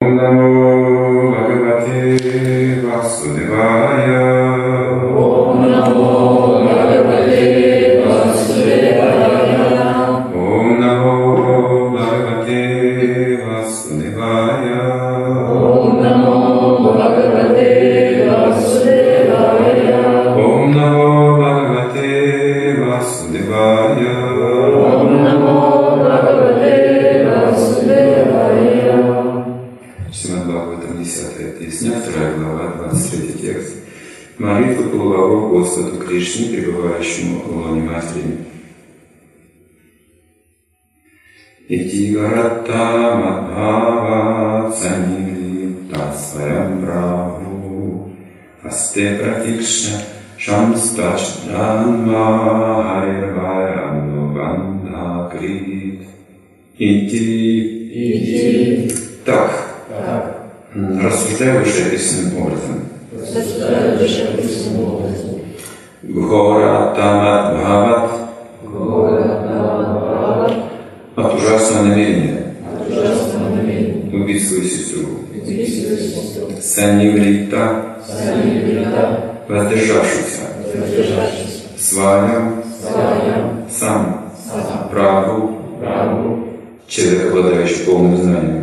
Namo Bhagavate Vasudevaya. Om Namo Bhagavate Vasudevaya. Om Namo Bhagavate Vasudevaya. Om Namo Bhagavate Vasudevaya. Om Namo Bhagavate Vasudevaya. Om Namo Bhagavate Vasудевая. Шримад Бхагаватам, 10-я песня, 2 глава, 23 текст. Молитва полулаву Господу Кришне, пребывающему в лоне Матери. Ити гарата мадбхава цанили тасваям праву асте пратикшна шамстачданма харирваям бандха крит. Ити. Так. Рассуждаю вышеописанным образом. Гхора-тамат-бхават от ужасного намерения убить свою сестру. Саниврита воздержавшийся. Сваям сам праву человек, обладающий полным знанием.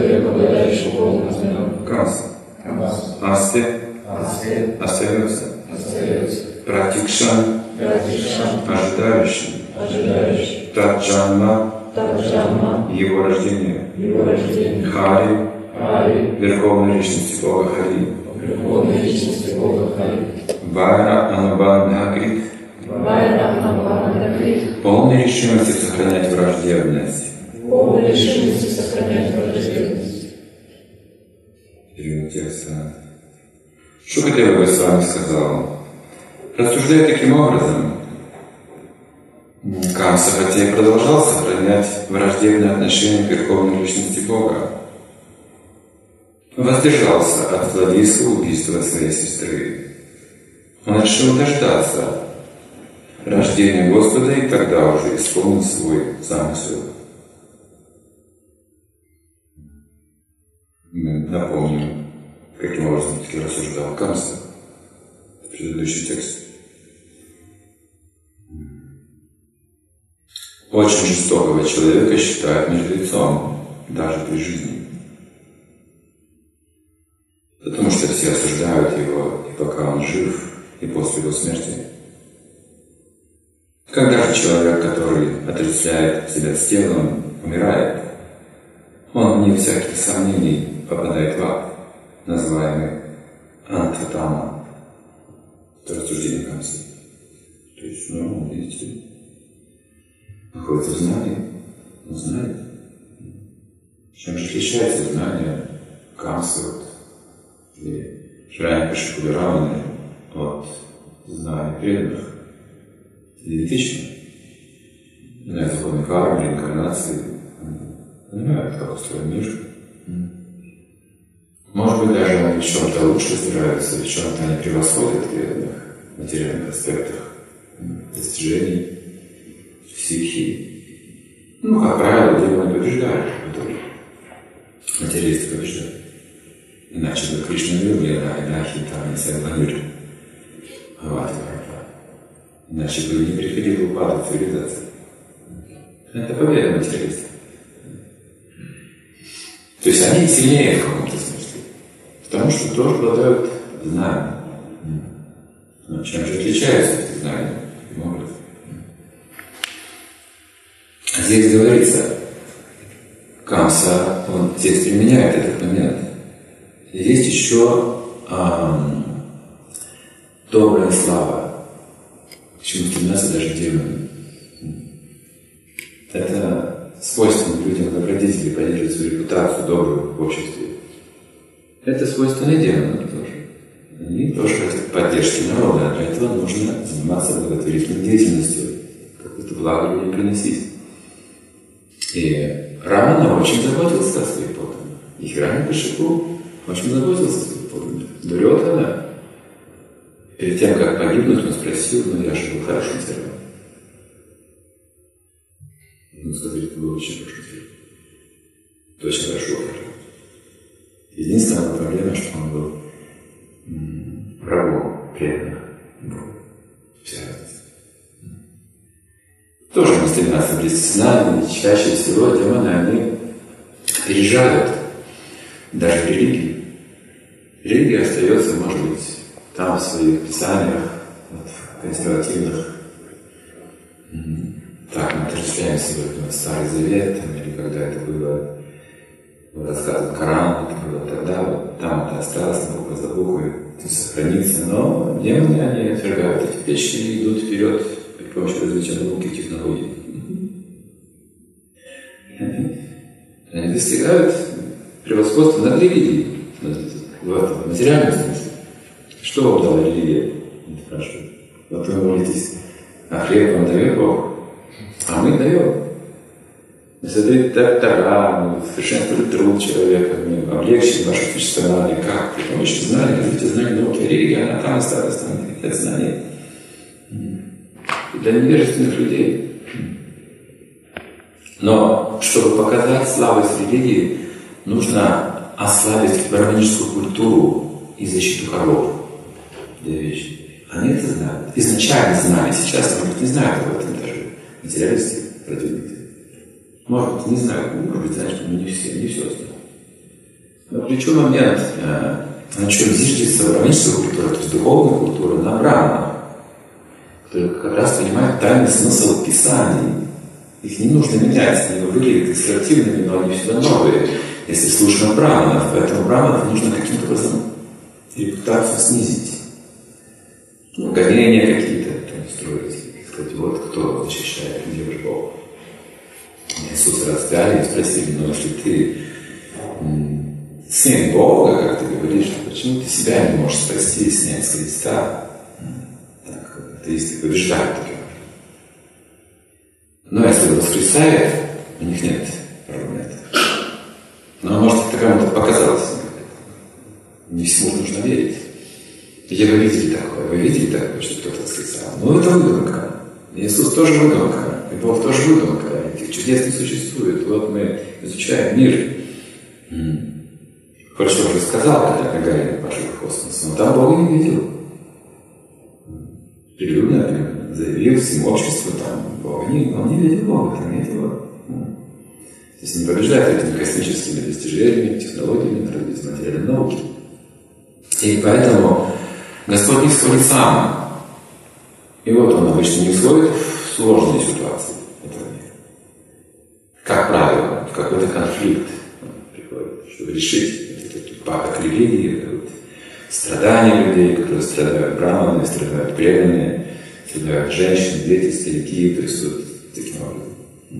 Камса. Асте. Остается. Пратикшан. Ожидающий. Таджанма. Его рождение. Хари. Верховной личности Бога Хари. Вайра Анубандхакрит. Полной решимости сохранять враждебность. Перевод текста. Шукадева Госвами сказал: рассуждая таким образом, Камса, хотя и продолжал сохранять враждебное отношение к верховной личности Бога, воздержался от злодейского убийства своей сестры. Он решил дождаться рождения Господа и тогда уже исполнил свой замысел. Напомню, каким образом таки рассуждал Камса в предыдущий текст. Очень жестокого человека считают мертвецом даже при жизни. Потому что все осуждают его и пока он жив, и после его смерти. Когда же человек, который отождествляет себя с телом, умирает, он, вне всяких сомнений, попадает в ад, называемый антатама. Это рассуждение Камсы. То есть, видите, находится в знании, он знает. Чем же отличается знание Камсы или Шрайнкаши Раваны от знания преданных? Идентично. Знают законы кармы, реинкарнации, понимают, как устроен мир. Может быть, даже они в чем-то лучше разбираются, в чем-то они превосходят преданных в материальных аспектах достижений, психии. Как правило, демоны побеждают, материалисты побеждают. Иначе бы Кришна говорил: «Инахи там не садванир». Иначе бы не приходил в упадок цивилизации. Это победа материалистов. То есть они сильнее в каком-то смысле, потому что тоже обладают знанием. Но чем же отличаются эти знания? Каким образом? Здесь говорится, Камса, он здесь применяет этот момент. Есть еще добрая слава, к чему стремятся даже демоны. Это свойственно людям, добродетели, поддерживать свою репутацию добрую в обществе. Это свойственно демонам тоже. Они тоже хотят поддержки народа, а для этого нужно заниматься благотворительной деятельностью, какое-то благо людям приносить. И Рамана очень заботился о своих подданных. И Хирanyакашипу очень заботился о своих подданных. Дурьодхана, перед тем, как погибнуть, он спросил: я же был хорошим царем. Ему сказали: ты был очень хорошим царем. Ты очень хорошо. Единственная проблема, что он был врагом преданных Богу. Вся разница. Тоже мы стремимся близко с нами, чаще всего демоны, они опережают даже религию. Религия остается, может быть, там в своих писаниях, консервативных. Так, мы отождествляем сегодня Старый Завет, или когда это было рассказан Коран, это было тогда, вот там это осталось буква за буквой, это сохранится, но демоны, они отвергают эти вещи и идут вперед при помощи развития науки и технологий. Они достигают превосходства над религией, в материальном смысле. Что вам дала религия? Спрашивают. Вот вы молитесь, а хлеб вам дает Бог, а мы даем. Мы создаем доктора, мы совершенствуем труд человека, мы облегчим ваше существование. Как? При помощи знаний, развития знаний, науки, религия, она там осталась, там нет знаний. Для невежественных людей. Но чтобы показать слабость религии, нужно ослабить браманическую культуру и защиту коров. Две вещи. Они это знают. Изначально знали, сейчас, может быть, не знают об этом даже материалисты продвинутые. Может быть, не знают, может быть, знают, что не все знают. Но ключевой момент, на чем зиждется браманическая культура, то есть духовная культура, на браманах, которые как раз понимают тайный смысл Писаний. Их не нужно менять, они выглядят консервативными, но они всегда новые, если слушаем браманов. Поэтому браманов нужно каким-то образом репутацию снизить. Ну, гонения какие-то там строить. Сказать, вот кто защищает, где ваш Бог. Иисуса раздали и спросили, ну если ты сын Бога, как ты говоришь, почему ты себя не можешь спасти и снять с креста? Так, атеисты побеждают таким. Но если он воскресает, у них нет проблем. Но может это кому-то показалось. Не всему нужно верить. Где вы видели такое? Вы видели такое, что кто-то воскресал? Ну это выдумка. Иисус тоже выдумка. И Бог тоже выдумка. Этих чудес не существует. Вот мы изучаем мир. Хорошо уже сказал, когда Гагарин пошел в космос, но там Бога не видел. Прилюдно заявил всему обществу, там Бога не, он не видел Бога, там нет его. То есть не побеждает этими космическими достижениями, технологиями, развитием материальной науки. И поэтому Господь не всходит сам. И вот он обычно не всходит в сложные ситуации. Как правило, в какой-то конфликт приходит, чтобы решить этот упадок религии, страдания людей, которые страдают браманы, страдают преданные, страдают женщины, дети, старики, то есть вот таким образом.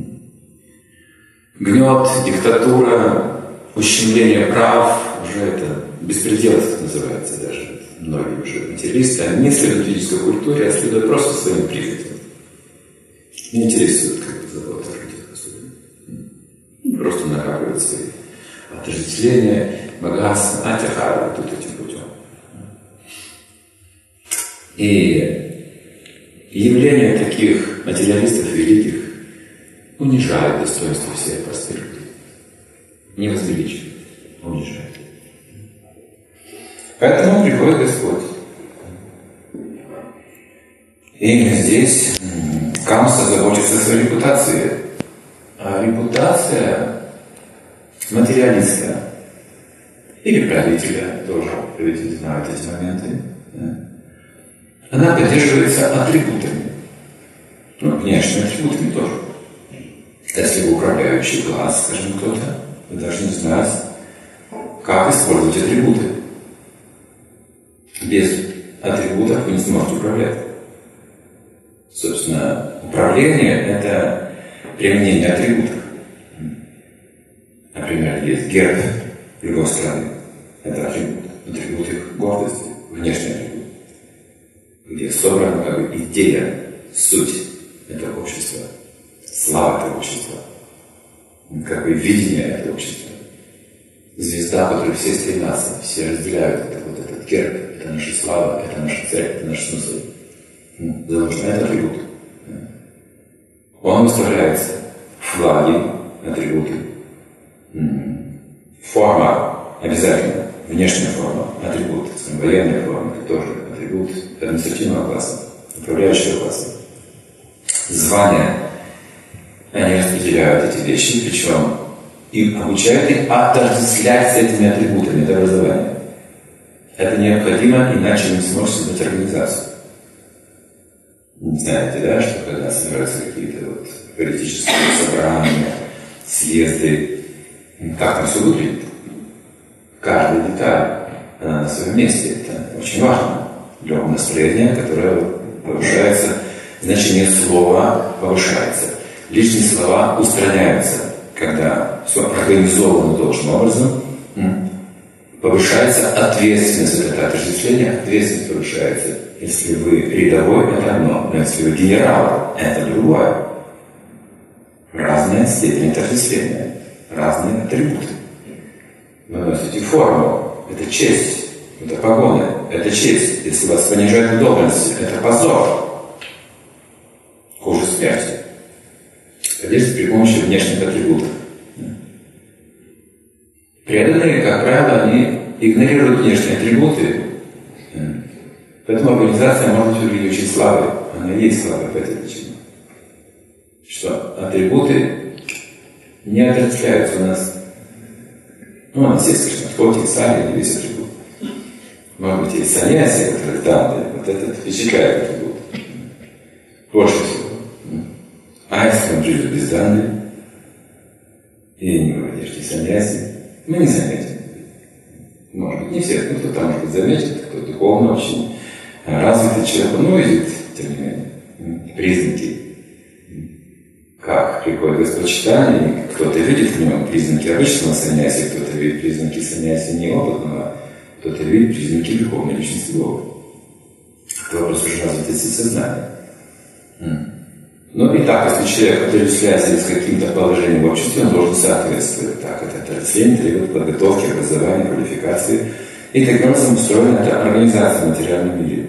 Гнет, диктатура, ущемление прав, уже это беспредел называется даже. Многие уже материалисты, они не следуют физической культуре, а следуют просто своим прихотям. Не интересуют как бы заботы о людях особенно. Просто накапливают свои отождествления, богатства, антихара, тут этим путем. И явление таких материалистов великих унижает достоинство всех простых людей. Не возвеличивает, а унижает. Поэтому приходит Господь. И именно здесь Камса заботится о своей репутации. А репутация материалиста или правителя, тоже правитель знает эти моменты, да? Она поддерживается атрибутами. Ну, внешними атрибутами тоже. Если вы управляющий класс, скажем, кто-то, вы должны знать, как использовать атрибуты. Без атрибутов вы не сможете управлять. Собственно, управление – это применение атрибутов. Например, есть герб любой страны. Это атрибут. Атрибут их гордости, внешний атрибут. Где собрана как бы идея, суть этого общества, слава этого общества, как бы видение этого общества. Звезда, к которой все стремятся, все разделяют это, вот этот герб, это наша слава, это наша цель, это наш смысл. Заложено это атрибут. Он выставляется флаги, атрибуты, форма обязательно. Внешняя форма, атрибут. Военная форма, это тоже атрибут административного класса, управляющего класса. Звания, они распределяют эти вещи, причем и обучают их отождествлять с этими атрибутами, это образование. Это необходимо, иначе вы не сможете создать организацию. Знаете, да, что когда собираются какие-то вот политические собрания, съезды, как там все выглядит? Каждая деталь, она на своем месте. Это очень важно для настроения, которое повышается, значение слова повышается. Лишние слова устраняются, когда все организовано должным образом. Повышается ответственность, это отождествление, ответственность повышается. Если вы рядовой, это одно, но если вы генерал, это другое. Разная степень отождествления, разные атрибуты. Вы носите форму, это честь, это погоны, это честь. Если вас понижают в должности, это позор. Хуже смерти. Здесь при помощи внешних атрибутов. Преданные, как правило, они игнорируют внешние атрибуты. Поэтому организация может быть выглядеть очень слабой. Она и есть слабой по этой причине. Что атрибуты не отождествляются у нас. Ну, у нас есть, конечно, фотик, сами, весь атрибут. Может быть, есть саньяси, которые данные. Вот это впечатляет атрибут. Больше всего. А если он живет без данных, и не в одежде саньяси, мы не заметим. Может быть, не все, но кто-то может быть заметит, кто духовно очень развитый человек, он увидит, тем не менее, признаки. Как приходит господчитание, кто-то видит в нем признаки обычного саньяси, кто-то видит признаки саньяси неопытного, кто-то видит признаки духовной личности Бога. Это вопрос уже развитости сознания. Ну и так, если человек отождествляется с каким-то положением в обществе, он должен соответствовать. Так, это отождествление требует подготовки, образования, квалификации. И таким образом устроена эта организация в материальном мире.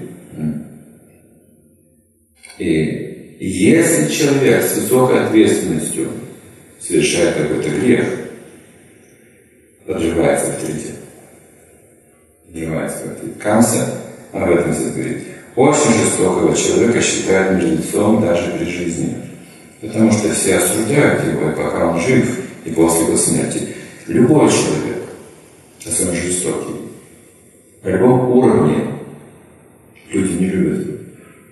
И если человек с высокой ответственностью совершает какой-то грех, подрывается авторитет. Подрывается авторитет. Камса об этом здесь говорит. Очень жестокого человека считают мертвецом даже при жизни. Потому что все осуждают его, и пока он жив, и после его смерти. Любой человек, особенно жестокий, на любом уровне люди не любят его.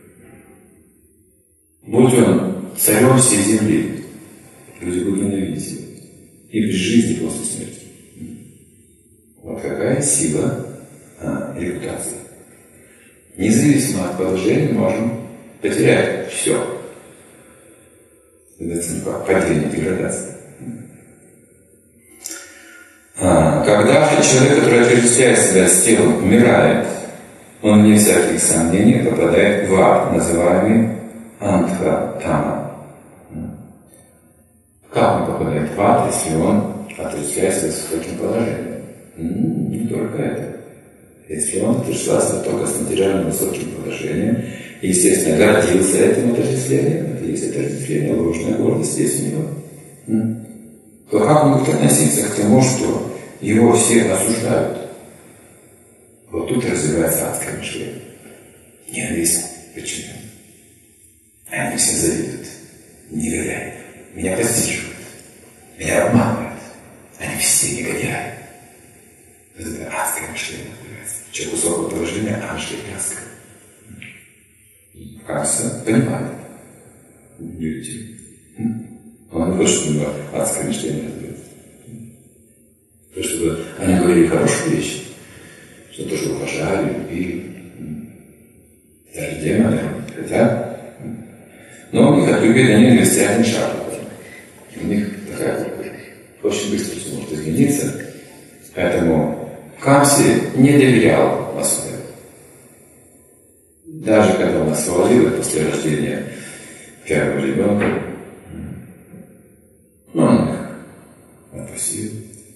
Будь он царем всей земли, люди будут ненавидеть его. И при жизни, и после смерти. Вот какая сила репутации. Независимо от положения можем потерять все. Это падение, деградация. Когда же человек, который отождествляет себя с телом, умирает, он, вне всяких сомнений, попадает в ад, называемый Антха-Тама. Как он попадает в ад, если он отождествляет себя с высоким положением? Не только это. Если он отождествлялся только с материальным высоким положением, и, естественно, гордился этим отождествлением, это есть отождествление, ложная гордость есть у него, то как он будет относиться к тому, что его все осуждают? Вот тут развивается адское мышление. Ненависть. Почему? Они все завидуют, негодяи. Меня постиживают, меня обманывают. Они все негодяи. Вот это адское мышление называется. Человек высокого положения, а мышление адское. Кажется, понимает. Видите? Он не хочет, чтобы у него адское мышление разбирается. Чтобы они говорили хорошие вещи, что тоже уважали, любили. Даже демоны хотят. Но у них от любви до ненависти один шаг. У них такая очень быстро все может измениться. Поэтому Камси не доверял Васудеве. Даже когда он освободил после рождения первого ребенка, он их отпустил.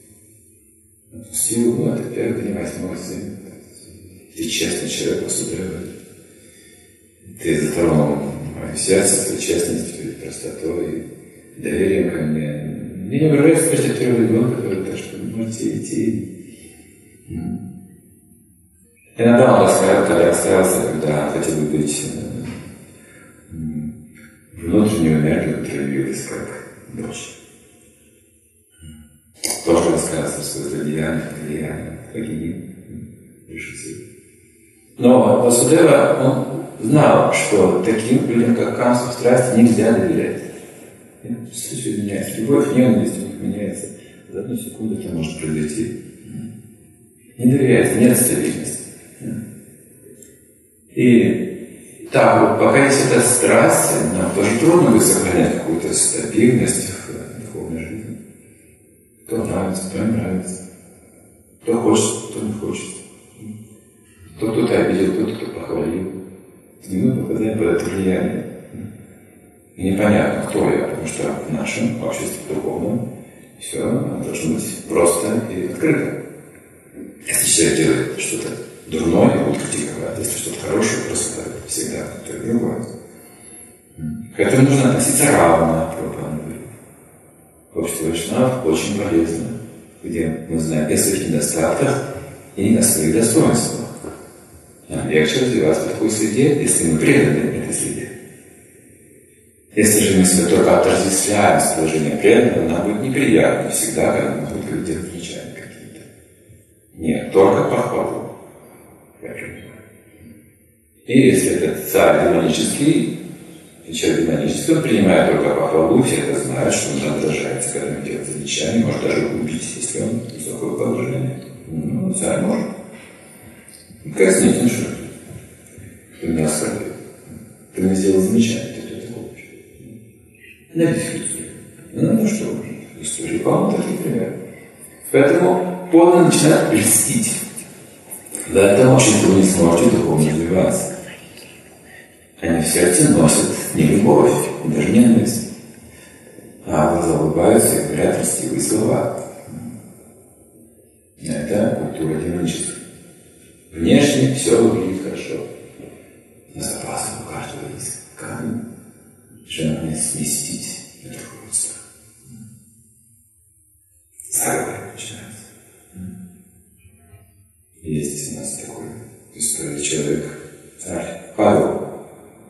Ну, это первый, понимаете, мой сын. Ты честный человек, Васудева. Ты затронул мое сердце твоей честностью, твоей простотой, доверием ко мне. Мне не угрожает смерть от первого ребенка, так что можете идти. Иногда он рассказывал, когда рассказывался, когда хотел быть внутреннюю энергию проявилась как дочь. Тоже рассказывал свое злодеяние, богини, решитель. Но Васудева, он знал, что таким людям, как Камса, в страсти нельзя доверять. Все меняется. Любовь, ненависть у них меняется. За одну секунду это может произойти. Не доверяется, нет стабильности. И так вот, пока есть эта страсть, нам тоже трудно будет сохранять какую-то стабильность в духовной жизни. Кто нравится, кто не нравится. Кто хочет, кто не хочет. Кто-то обидел, кто-то похвалил. И мы попадаем под это влияние. И непонятно, кто я, потому что в нашем обществе духовном все должно быть просто и открыто. Если человек делает что-то дурное, его будут критиковать. Если что-то хорошее, просто всегда то и другое. К этому нужно относиться равно, общество вайшнав очень полезно, где мы знаем и о своих недостатках, и о своих достоинствах. Нам легче развиваться в такой среде, если мы преданы этой среде. Если же мы себя только отождествляем с положением преданного, нам будет неприятно всегда, когда мы будем делать замечания какие-то. Нет, только похвалу. И если этот царь демонический, человек демонический, он принимает только похвалу, все это знают, что он раздражается, когда он делает замечания, может даже убить, если он высокого положения. Ну, царь может. Казнить, ну что? Ты меня оскорбил. Ты мне сделал замечание, ты кто такой? Написано историю. Ну что, история полно таких примеров. Поэтому подданные начинают льстить. В этом обществе вы не сможете духовно развиваться. Они в сердце носят не любовь, даже ненависть, а глаза улыбаются и говорят красивые слова. Это культура демоническая. Внешне все выглядит хорошо. Но запасом у каждого есть камень, желание сместить это руководство. Заговор начинается. Есть у нас такой история человек, царь Павел.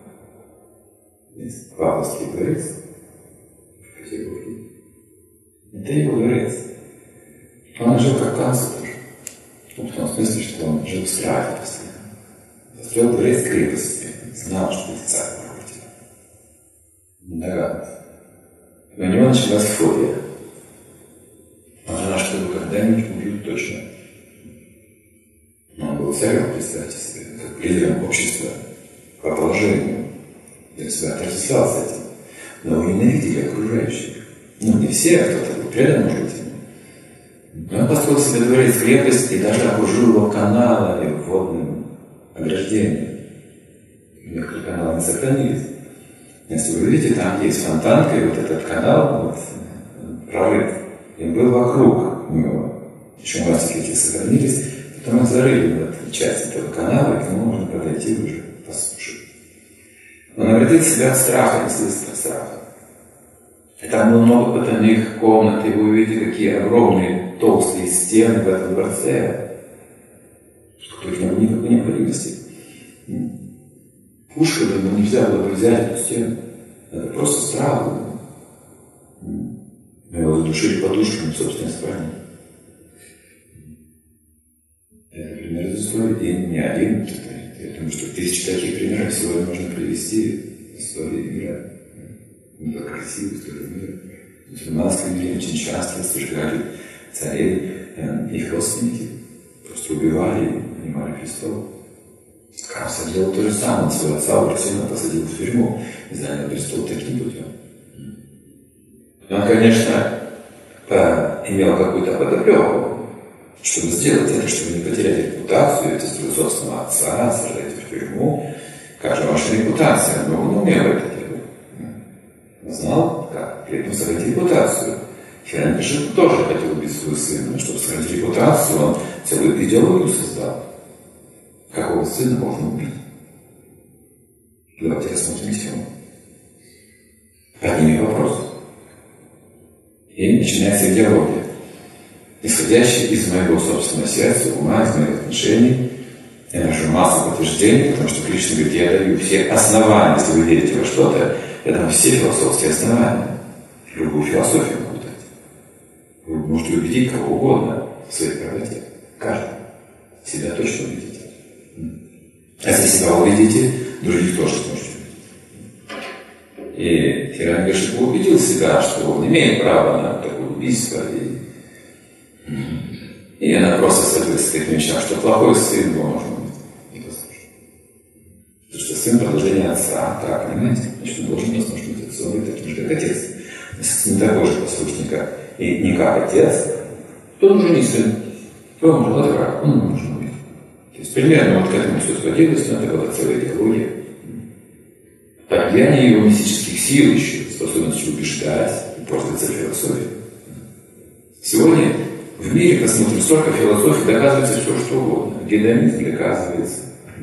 Есть Павловский дворец в Петербурге. Это его дворец. Он жил как Камса тоже. В том смысле, что он жил в страхе постоянно. Построил дворец крепости. Знал, что есть царь в городе. Не догадывался. И у него началась фобия. Он знал, что его когда-нибудь убьют точно. Но он был царем, представьте себе, как лидером общества по положению. Я себя отождествлял с этим. Но его ненавидели окружающих. Ну, не все, а кто-то был предан, может быть. Но он построил себе дворец крепости и даже окружил его каналами, водным ограждением. Некоторые каналы не сохранились. Если вы видите, там есть фонтанка, и вот этот канал вот, прорыв. И был вокруг него. Еще мостики эти сохранились. Потом их зарыли вот, часть этого канала, и к нему можно подойти уже по суше. Он обратил себя от страха, естественно, страха. И там было много потайных комнат, и вы увидите, какие огромные толстые стены в этом дворце, что их не было никакой необходимости. Пушкой бы нельзя было бы взять эту стену. Это просто страх был. Мы его задушили подушками в собственной спальне. Это пример из истории, и не один. Я думаю, что тысячи таких примеров сегодня можно привести в истории мира. Это красивая история мира. В мусульманском мире очень часто сожгали царей, их родственники просто убивали и принимали престол. Камса делал то же самое, своего отца Урасина посадил в тюрьму и занял престол таким путем. Он, конечно, имел какую-то подоплеку, чтобы сделать это, чтобы не потерять репутацию, это своего собственного отца, сажать в тюрьму. Как же ваша репутация? Но он умел это делать. Он знал, как при этом сохранить репутацию. Хирanyакашипу тоже хотел убить своего сына, но чтобы сохранить репутацию, он целую идеологию создал. Какого сына можно убить? Давайте рассмотрим тему. Поднимем вопрос. И начинается идеология, исходящая из моего собственного сердца, ума, из моих отношений, Я нашел массу подтверждений, потому что Кришна говорит, я даю все основания, если вы верите во что-то, я дам все философские основания. Любую философию могу дать. Вы можете убедить кого угодно в своей правоте. Каждый. Себя точно убедите. А если себя убедите, других тоже сможете убедить. И Хирanyакшипу убедил себя, что он имеет право на такое убийство. И она просто соответствует таким вещам, что плохой сын его можно убить. Не послушать. Потому что сын продолжение отца. Так, понимаете? Значит, он должен послушать отцу, он таким же, как отец. Если не такой же послушник, и не как отец, то он уже не сын. То он уже враг, он не нужен убить. То есть примерно вот к этому все сводилось, но это была целая идеология. Так, влияние его мистических сил еще, способность убеждать и пользоваться философией. Сегодня в мире, посмотрим, столько философий, доказывается все, что угодно. Гедонизм доказывается.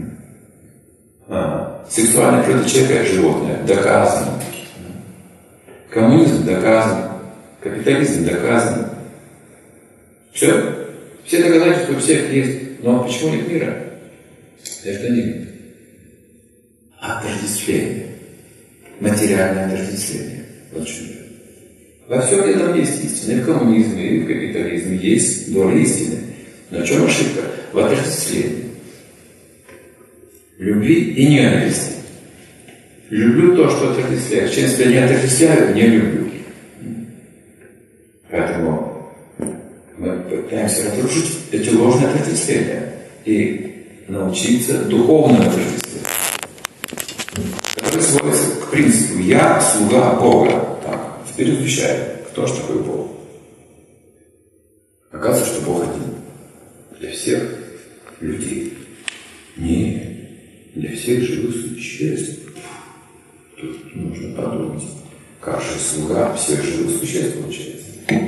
Сексуальная природа человека и животное доказано. Коммунизм доказан. Капитализм доказан. Все. Все доказательства у всех есть. Но почему нет мира? Потому что нет. Отождествление. Материальное отождествление. Вот что. Во всем этом есть истина. И в коммунизме, и в капитализме есть доля истины. Но в чем ошибка? В отождествлении. Любви и ненависти. Люблю то, что отождествляю. Чем себя не отождествляю, не люблю. Поэтому мы пытаемся разрушить эти ложные отождествления и научиться духовному отождествлению, которое сводится к принципу «я слуга Бога». Так, теперь изучаем, кто же такой Бог. Оказывается, что Бог один для всех людей. Не для всех живых существ. Тут нужно подумать, как же слуга всех живых существ получается.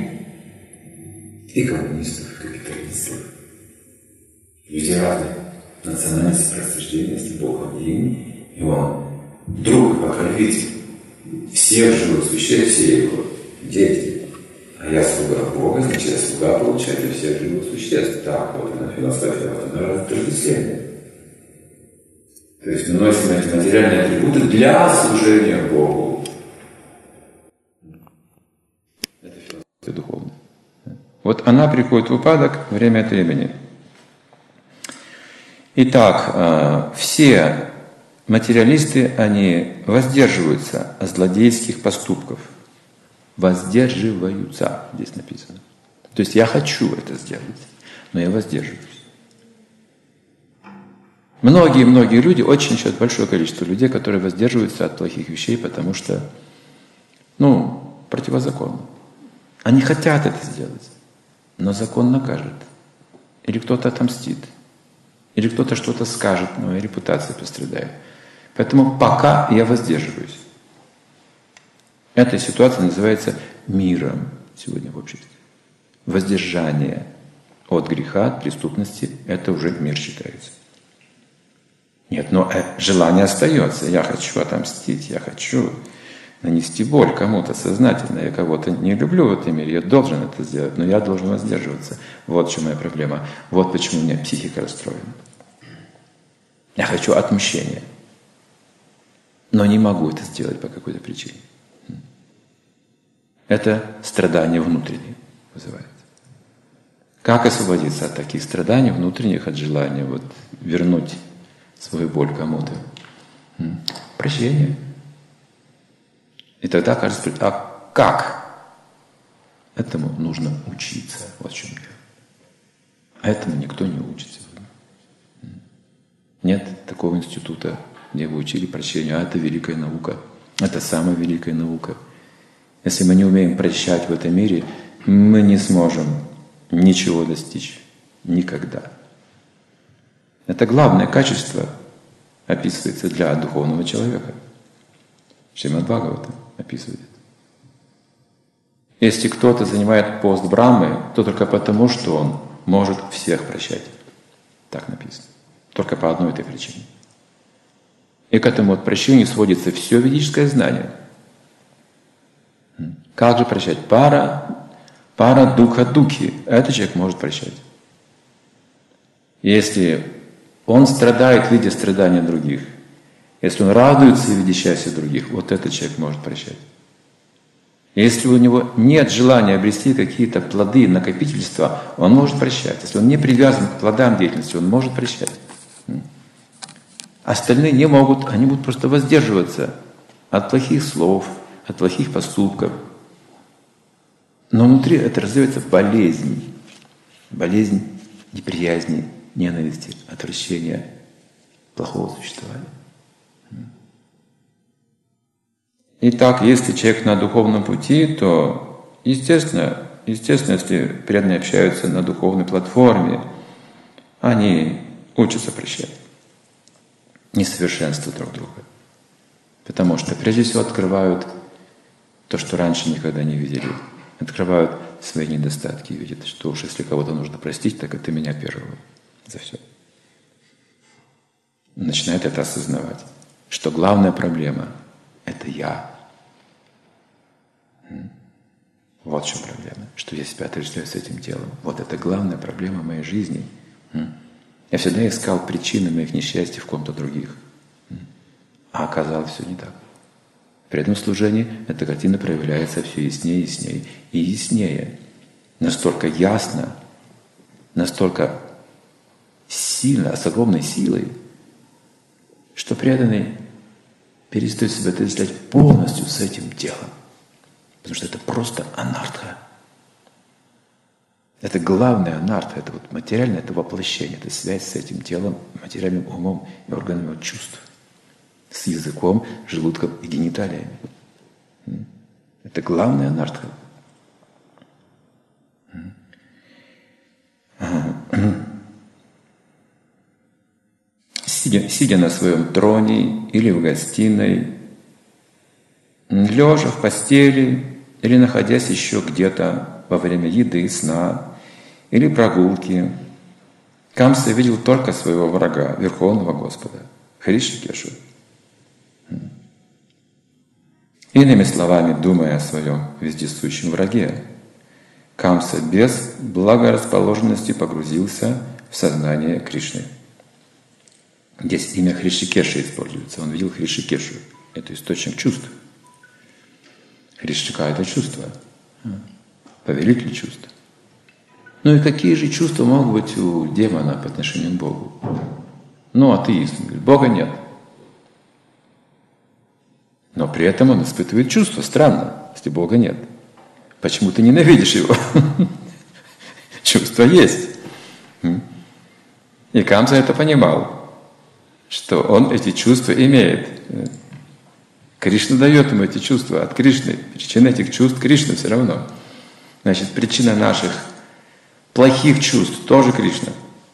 И коммунистов, и капиталистов. Люди разные национальности, происхождения, Бог один, и Он друг и покровитель всех живых существ, все Его дети. А я слуга Бога, значит, я слуга, получает для всех живых существ. Так, вот она философия, вот она разделение. То есть мы носим эти материальные атрибуты для служения Богу. Это философия духовная. Вот она приходит в упадок время от времени. Итак, все материалисты, они воздерживаются от злодейских поступков. Воздерживаются, здесь написано. То есть я хочу это сделать, но я воздерживаюсь. Многие люди, очень сейчас большое количество людей, которые воздерживаются от плохих вещей, потому что, противозаконно. Они хотят это сделать, но закон накажет. Или кто-то отомстит. Или кто-то что-то скажет, но и репутация пострадает. Поэтому пока я воздерживаюсь. Эта ситуация называется миром сегодня в обществе. Воздержание от греха, от преступности – это уже мир считается. Нет, но желание остается. Я хочу отомстить, я хочу нанести боль кому-то сознательно. Я кого-то не люблю в этом мире, я должен это сделать, но я должен воздерживаться. Вот в чем моя проблема. Вот почему у меня психика расстроена. Я хочу отмщения, но не могу это сделать по какой-то причине. Это страдания внутренние вызывает. Как освободиться от таких страданий внутренних, от желания вернуть свою боль кому-то? Прощение. И тогда кажется, а как? Этому нужно учиться. Вот в чем дело. А этому никто не учится. Нет такого института, где бы учили прощению. А это великая наука. Это самая великая наука. Если мы не умеем прощать в этом мире, мы не сможем ничего достичь. Никогда. Это главное качество описывается для духовного человека. Шримад Бхагаватам описывает. Если кто-то занимает пост Брахмы, то только потому, что он может всех прощать. Так написано. Только по одной этой причине. И к этому прощению сводится все ведическое знание. Как же прощать? Пара духа духи. Этот человек может прощать. Если Он страдает, видя страдания других. Если он радуется, видя счастье других, вот этот человек может прощать. Если у него нет желания обрести какие-то плоды, накопительства, он может прощать. Если он не привязан к плодам деятельности, он может прощать. Остальные не могут, они будут просто воздерживаться от плохих слов, от плохих поступков. Но внутри это развивается болезнь. Болезнь неприязни, ненависти, отвращения, плохого существования. Итак, если человек на духовном пути, то, естественно, если преданные общаются на духовной платформе, они учатся прощать несовершенство друг друга. Потому что прежде всего открывают то, что раньше никогда не видели. Открывают свои недостатки и видят, что уж если кого-то нужно простить, так это меня первого за все. Начинают это осознавать, что главная проблема — это я. Вот в чем проблема, что я себя отождествляю с этим телом. Вот это главная проблема моей жизни. Я всегда искал причины моих несчастий в ком-то других. А оказалось, все не так. При этом служении эта картина проявляется все яснее, яснее и яснее. Настолько ясно, настолько сильно, с огромной силой, что преданный перестает себя отождествлять полностью с этим телом. Потому что это просто анартха. Это главное анартха, это вот материальное, это воплощение, это связь с этим телом, материальным умом и органами чувств, с языком, желудком и гениталиями. Это главное анартха. Сидя на своем троне или в гостиной, лежа в постели или находясь еще где-то во время еды, сна или прогулки, Камса видел только своего врага, Верховного Господа, Хришикешу. Иными словами, думая о своем вездесущем враге, Камса без благорасположенности погрузился в сознание Кришны. Здесь имя Хришикеша используется. Он видел Хришикешу. Это источник чувств. Хришика — это чувство. Повелитель чувств. Ну и какие же чувства могут быть у демона по отношению к Богу? Ну, атеист. Он говорит, Бога нет. Но при этом он испытывает чувства. Странно, если Бога нет. Почему ты ненавидишь его? Чувства есть. И Камса это понимал, что он эти чувства имеет. Кришна дает ему эти чувства от Кришны. Причина этих чувств Кришна все равно. Значит, причина наших плохих чувств тоже Кришна.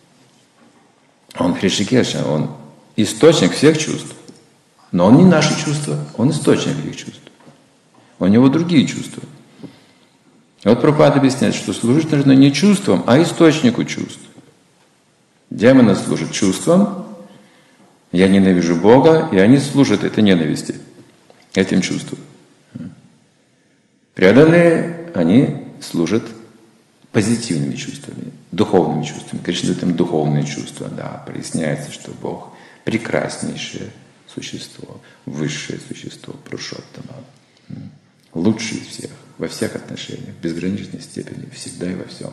Он Хришикеша, он источник всех чувств. Но он не наши чувства, он источник их чувств. У него другие чувства. И вот Прабхупада объясняет, что служить нужно не чувствам, а источнику чувств. Демоны служат чувствам, я ненавижу Бога, и они служат этой ненависти, этим чувствам. Преданные, они служат позитивными чувствами, духовными чувствами. Кришна дает им духовные чувства, да, проясняется, что Бог прекраснейшее существо, высшее существо, Пурушоттама, лучший из всех, во всех отношениях, в безграничной степени, всегда и во всем.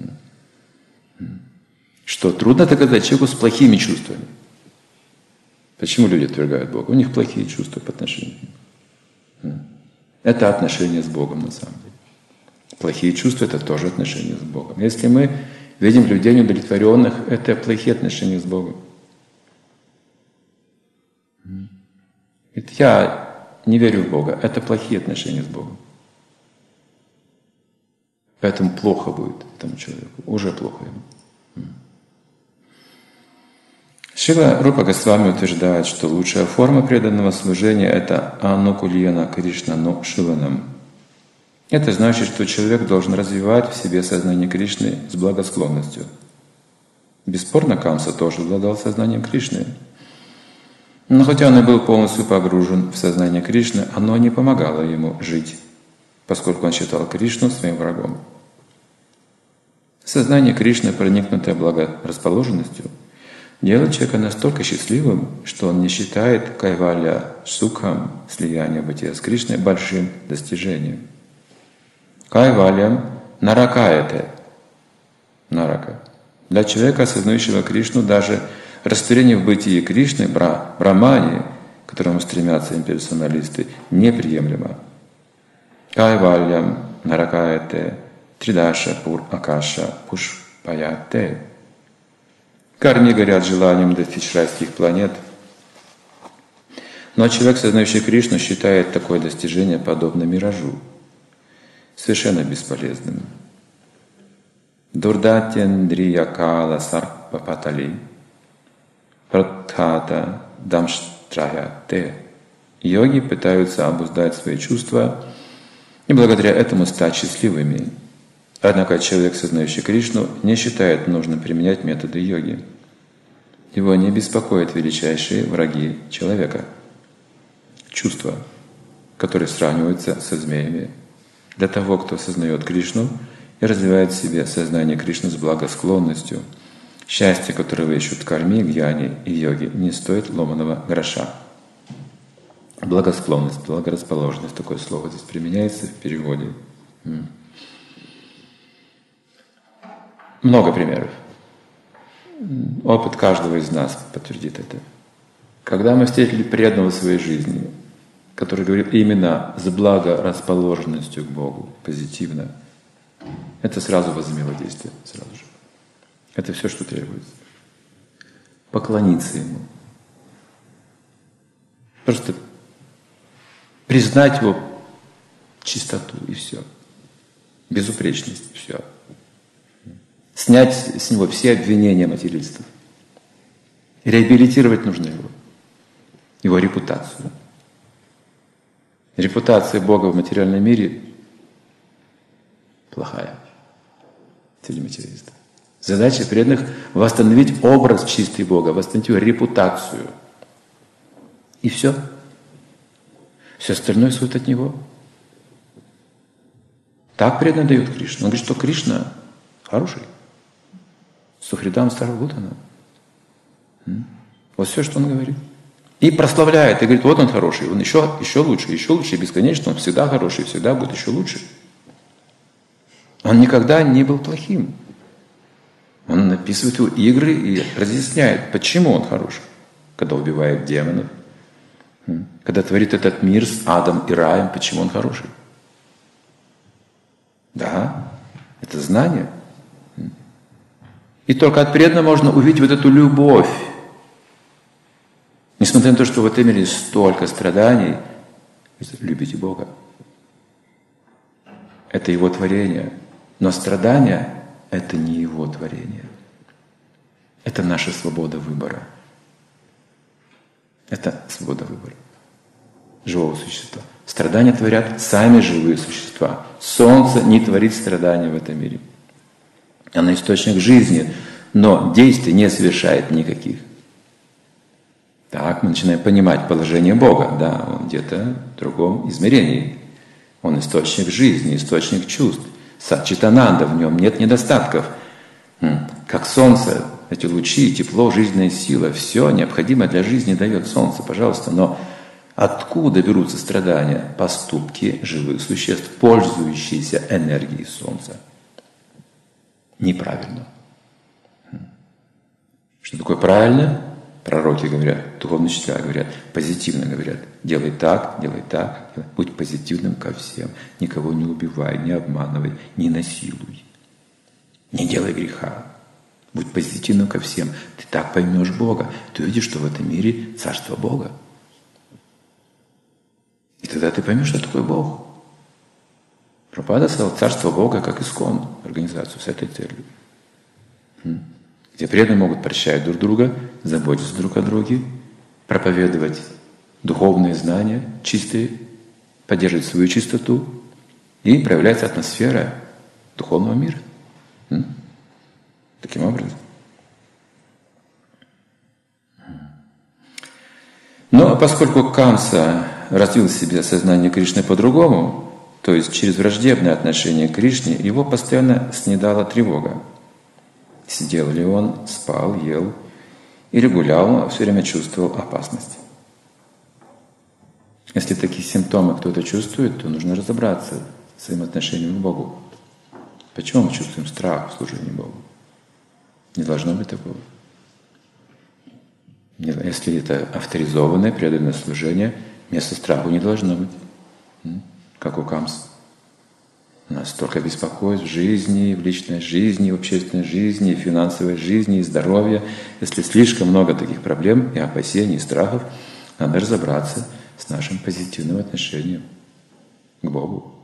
Что трудно доказать человеку с плохими чувствами. Почему люди отвергают Бога? У них плохие чувства по отношению к Нему. Это отношения с Богом на самом деле. Плохие чувства — это тоже отношения с Богом. Если мы видим людей неудовлетворенных, это плохие отношения с Богом. Я не верю в Бога, это плохие отношения с Богом. Поэтому плохо будет этому человеку, уже плохо ему. Шрила Рупа Госвами утверждает, что лучшая форма преданного служения — это анукульяна Кришнану Шиланам. Это значит, что человек должен развивать в себе сознание Кришны с благосклонностью. Бесспорно, Камса тоже обладал сознанием Кришны. Но хотя он и был полностью погружен в сознание Кришны, оно не помогало ему жить, поскольку он считал Кришну своим врагом. Сознание Кришны, проникнутое благорасположенностью, делает человека настолько счастливым, что он не считает кайвалья сукхам, слияние бытия с Кришной, большим достижением. Кайвальям наракаете. Нарака. Для человека, осознающего Кришну, даже растворение в бытии Кришны, брамани, к которому стремятся имперсоналисты, неприемлемо. Кайвальям наракаете, тридаша пур акаша пушпаяте. Карми горят желанием достичь райских планет. Но человек, сознающий Кришну, считает такое достижение подобно миражу, совершенно бесполезным. Дурдатендрия кала сарпапатали пратхата дамштраяте. Йоги пытаются обуздать свои чувства и благодаря этому стать счастливыми. Однако человек, сознающий Кришну, не считает нужным применять методы йоги. Его не беспокоят величайшие враги человека — чувства, которые сравниваются со змеями. Для того, кто сознает Кришну и развивает в себе сознание Кришны с благосклонностью, счастье, которого ищут карми, гьяни и йоги, не стоит ломаного гроша. Благосклонность, благорасположенность — такое слово здесь применяется в переводе. Много примеров. Опыт каждого из нас подтвердит это. Когда мы встретили преданного в своей жизни, который говорит именно с благорасположенностью к Богу, позитивно, это сразу возымело действие, сразу же. Это все, что требуется. Поклониться Ему. Просто признать Его чистоту, и все. Безупречность, все. Снять с него все обвинения материалистов. Реабилитировать нужно его репутацию. Репутация Бога в материальном мире плохая среди материалистов. Задача преданных — восстановить образ чистый Бога, восстановить его репутацию. И все. Все остальное исходит от Него. Так преданные дают Кришну. Он говорит, что Кришна хороший. Сухридам Сарвабхутана. Вот все, что он говорит. И прославляет, и говорит, вот он хороший, он еще лучше, и бесконечно, он всегда хороший, всегда будет еще лучше. Он никогда не был плохим. Он описывает его игры и разъясняет, почему он хороший. Когда убивает демонов, когда творит этот мир с адом и раем, почему он хороший. Да, это знание. И только от преданного можно увидеть вот эту любовь. Несмотря на то, что в этом мире столько страданий, любите Бога. Это Его творение. Но страдания — это не Его творение. Это наша свобода выбора. Это свобода выбора живого существа. Страдания творят сами живые существа. Солнце не творит страдания в этом мире. Оно источник жизни, но действий не совершает никаких. Так мы начинаем понимать положение Бога. Да, Он где-то в другом измерении. Он источник жизни, источник чувств. Сачитананда, в нем нет недостатков. Как солнце, эти лучи, тепло, жизненная сила, все необходимое для жизни дает солнце, пожалуйста. Но откуда берутся страдания? Поступки живых существ, пользующиеся энергией солнца. Неправильно. Что такое правильно? Пророки говорят, духовные учителя говорят, позитивно говорят. Делай так, будь позитивным ко всем. Никого не убивай, не обманывай, не насилуй. Не делай греха. Будь позитивным ко всем. Ты так поймешь Бога. Ты увидишь, что в этом мире царство Бога. И тогда ты поймешь, что такое Бог. Прабхупада сказал, царство Бога, как Искон, организацию с этой целью. Где преданные могут прощать друг друга, заботиться друг о друге, проповедовать духовные знания, чистые, поддерживать свою чистоту, и проявляется атмосфера духовного мира. Таким образом. Но поскольку Камса развил в себе сознание Кришны по-другому, то есть через враждебное отношение к Кришне, его постоянно снедала тревога. Сидел ли он, спал, ел или гулял, но все время чувствовал опасность. Если такие симптомы кто-то чувствует, то нужно разобраться с своим отношением к Богу. Почему мы чувствуем страх в служении Богу? Не должно быть такого. Если это авторизованное, преданное служение, места страху не должно быть. Как у Камса. Нас столько беспокоит в жизни, в личной жизни, в общественной жизни, в финансовой жизни, и здоровье. Если слишком много таких проблем и опасений, и страхов, надо разобраться с нашим позитивным отношением к Богу.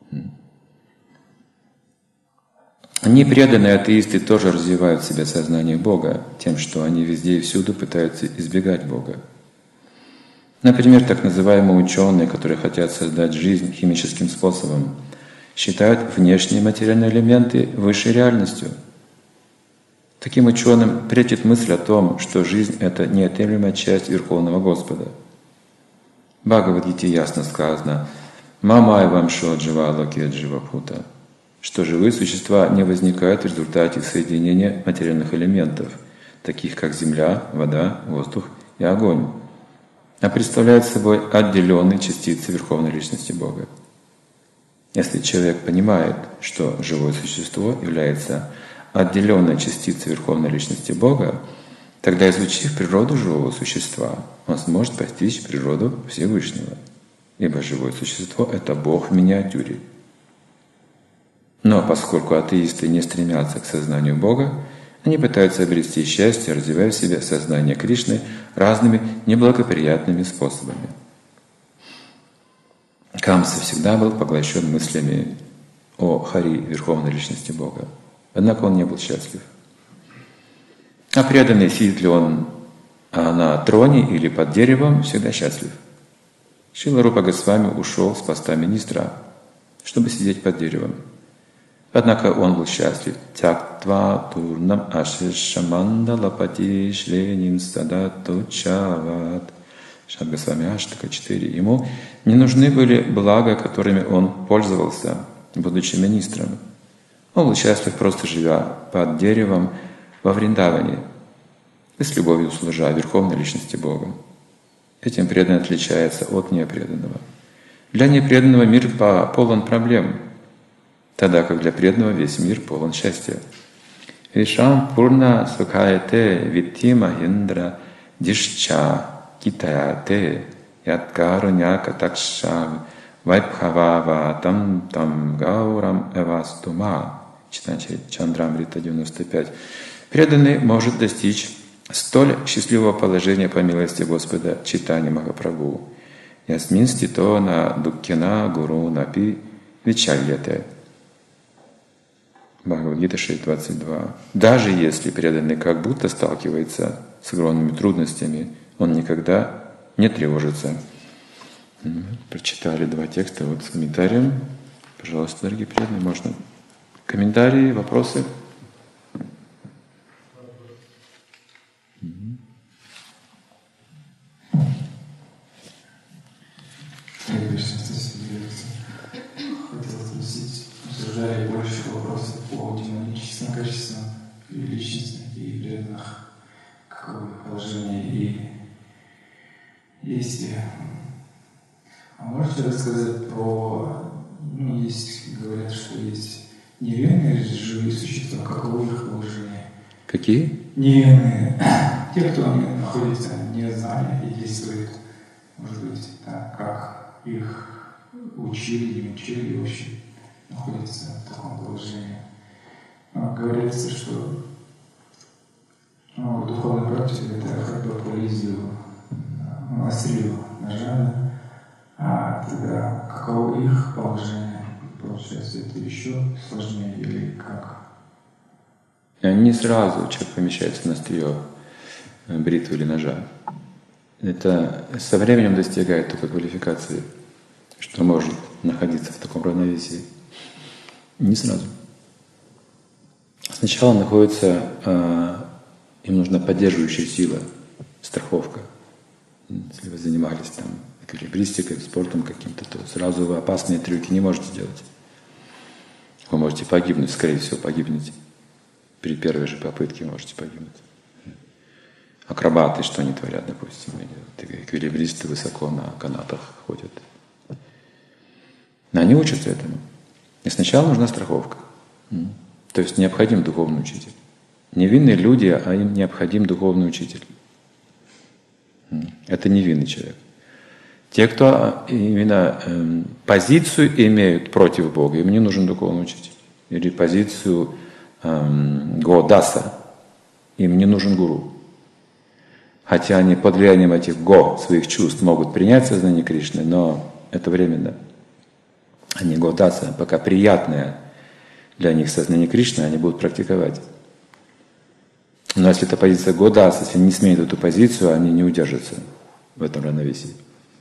Непреданные атеисты тоже развивают в себе сознание Бога тем, что они везде и всюду пытаются избегать Бога. Например, так называемые ученые, которые хотят создать жизнь химическим способом, считают внешние материальные элементы высшей реальностью. Таким ученым претит мысль о том, что жизнь — это неотъемлемая часть Верховного Господа. В Бхагавад-гите ясно сказано «Мамай вамшо джива локе джива пута», что живые существа не возникают в результате соединения материальных элементов, таких как земля, вода, воздух и огонь, а представляют собой отделенные частицы Верховной Личности Бога. Если человек понимает, что живое существо является отделенной частицей Верховной Личности Бога, тогда, изучив природу живого существа, он сможет постичь природу Всевышнего, ибо живое существо — это Бог в миниатюре. Но поскольку атеисты не стремятся к сознанию Бога, они пытаются обрести счастье, развивая в себе сознание Кришны разными неблагоприятными способами. Камса всегда был поглощен мыслями о Хари, Верховной Личности Бога. Однако он не был счастлив. А преданный, сидит ли он на троне или под деревом, всегда счастлив. Шрила Рупа Госвами ушел с поста министра, чтобы сидеть под деревом. Однако он был счастлив. Тяктва турнам ашишамандалапати шленин садату чават. Шрила Госвами Аштака 4. Ему не нужны были блага, которыми он пользовался, будучи министром. Он был счастлив, просто живя под деревом во Вриндаване и с любовью служа Верховной Личности Бога. Этим преданный отличается от непреданного. Для непреданного мир полон проблем, тогда как для преданного весь мир полон счастья. Вишам пурна сукхаяте витти махиндра дишча китаяте яткаруня катакша вайбхавава там гаурам эвастума. Читайте Чандрамрита 95. Преданный может достичь столь счастливого положения по милости Господа Чайтаньи Махапрабху. Ясмин стито на дуккина гуру напи вичальяте. Бхагавад-гита 6.22. Даже если преданный как будто сталкивается с огромными трудностями, он никогда не тревожится. Прочитали 2 текста вот с комментарием. Пожалуйста, дорогие преданные, можно комментарии, вопросы? Хотел спросить, обсуждали больше вопросов по динамическим качествам личностных и преданных, какое положение и действия. А можете рассказать про, говорят, что есть невинные живые существа, каково их положение? Какие? Невинные, те, кто находится в незнании и действует, может быть, так, как их учили, не учили, в общем, находятся в таком положении. Но говорится, что духовная практика — это ходьба по лезвию, острию ножа, а тогда каково их положение? Получается, это еще сложнее или как? Не сразу человек помещается на острие бритвы или ножа. Это со временем достигает такой квалификации, что может находиться в таком равновесии. Не сразу. Сначала находится, им нужна поддерживающая сила, страховка. Если вы занимались там эквилибристикой, спортом каким-то, то сразу вы опасные трюки не можете делать. Вы можете погибнуть, скорее всего, погибнете. При первой же попытке можете погибнуть. А акробаты, что они творят, допустим, эквилибристы высоко на канатах ходят. Но они учатся этому. И сначала нужна страховка. То есть необходим духовный учитель. Невинные люди, а им необходим духовный учитель. Это невинный человек. Те, кто именно позицию имеют против Бога, им не нужен духовный учитель. Или позицию Годаса, им не нужен гуру. Хотя они под влиянием этих своих чувств могут принять сознание Кришны, но это временно. Они Годаса, пока приятное для них сознание Кришны, они будут практиковать. Но если это позиция Годаса, если они не сменят эту позицию, они не удержатся в этом равновесии.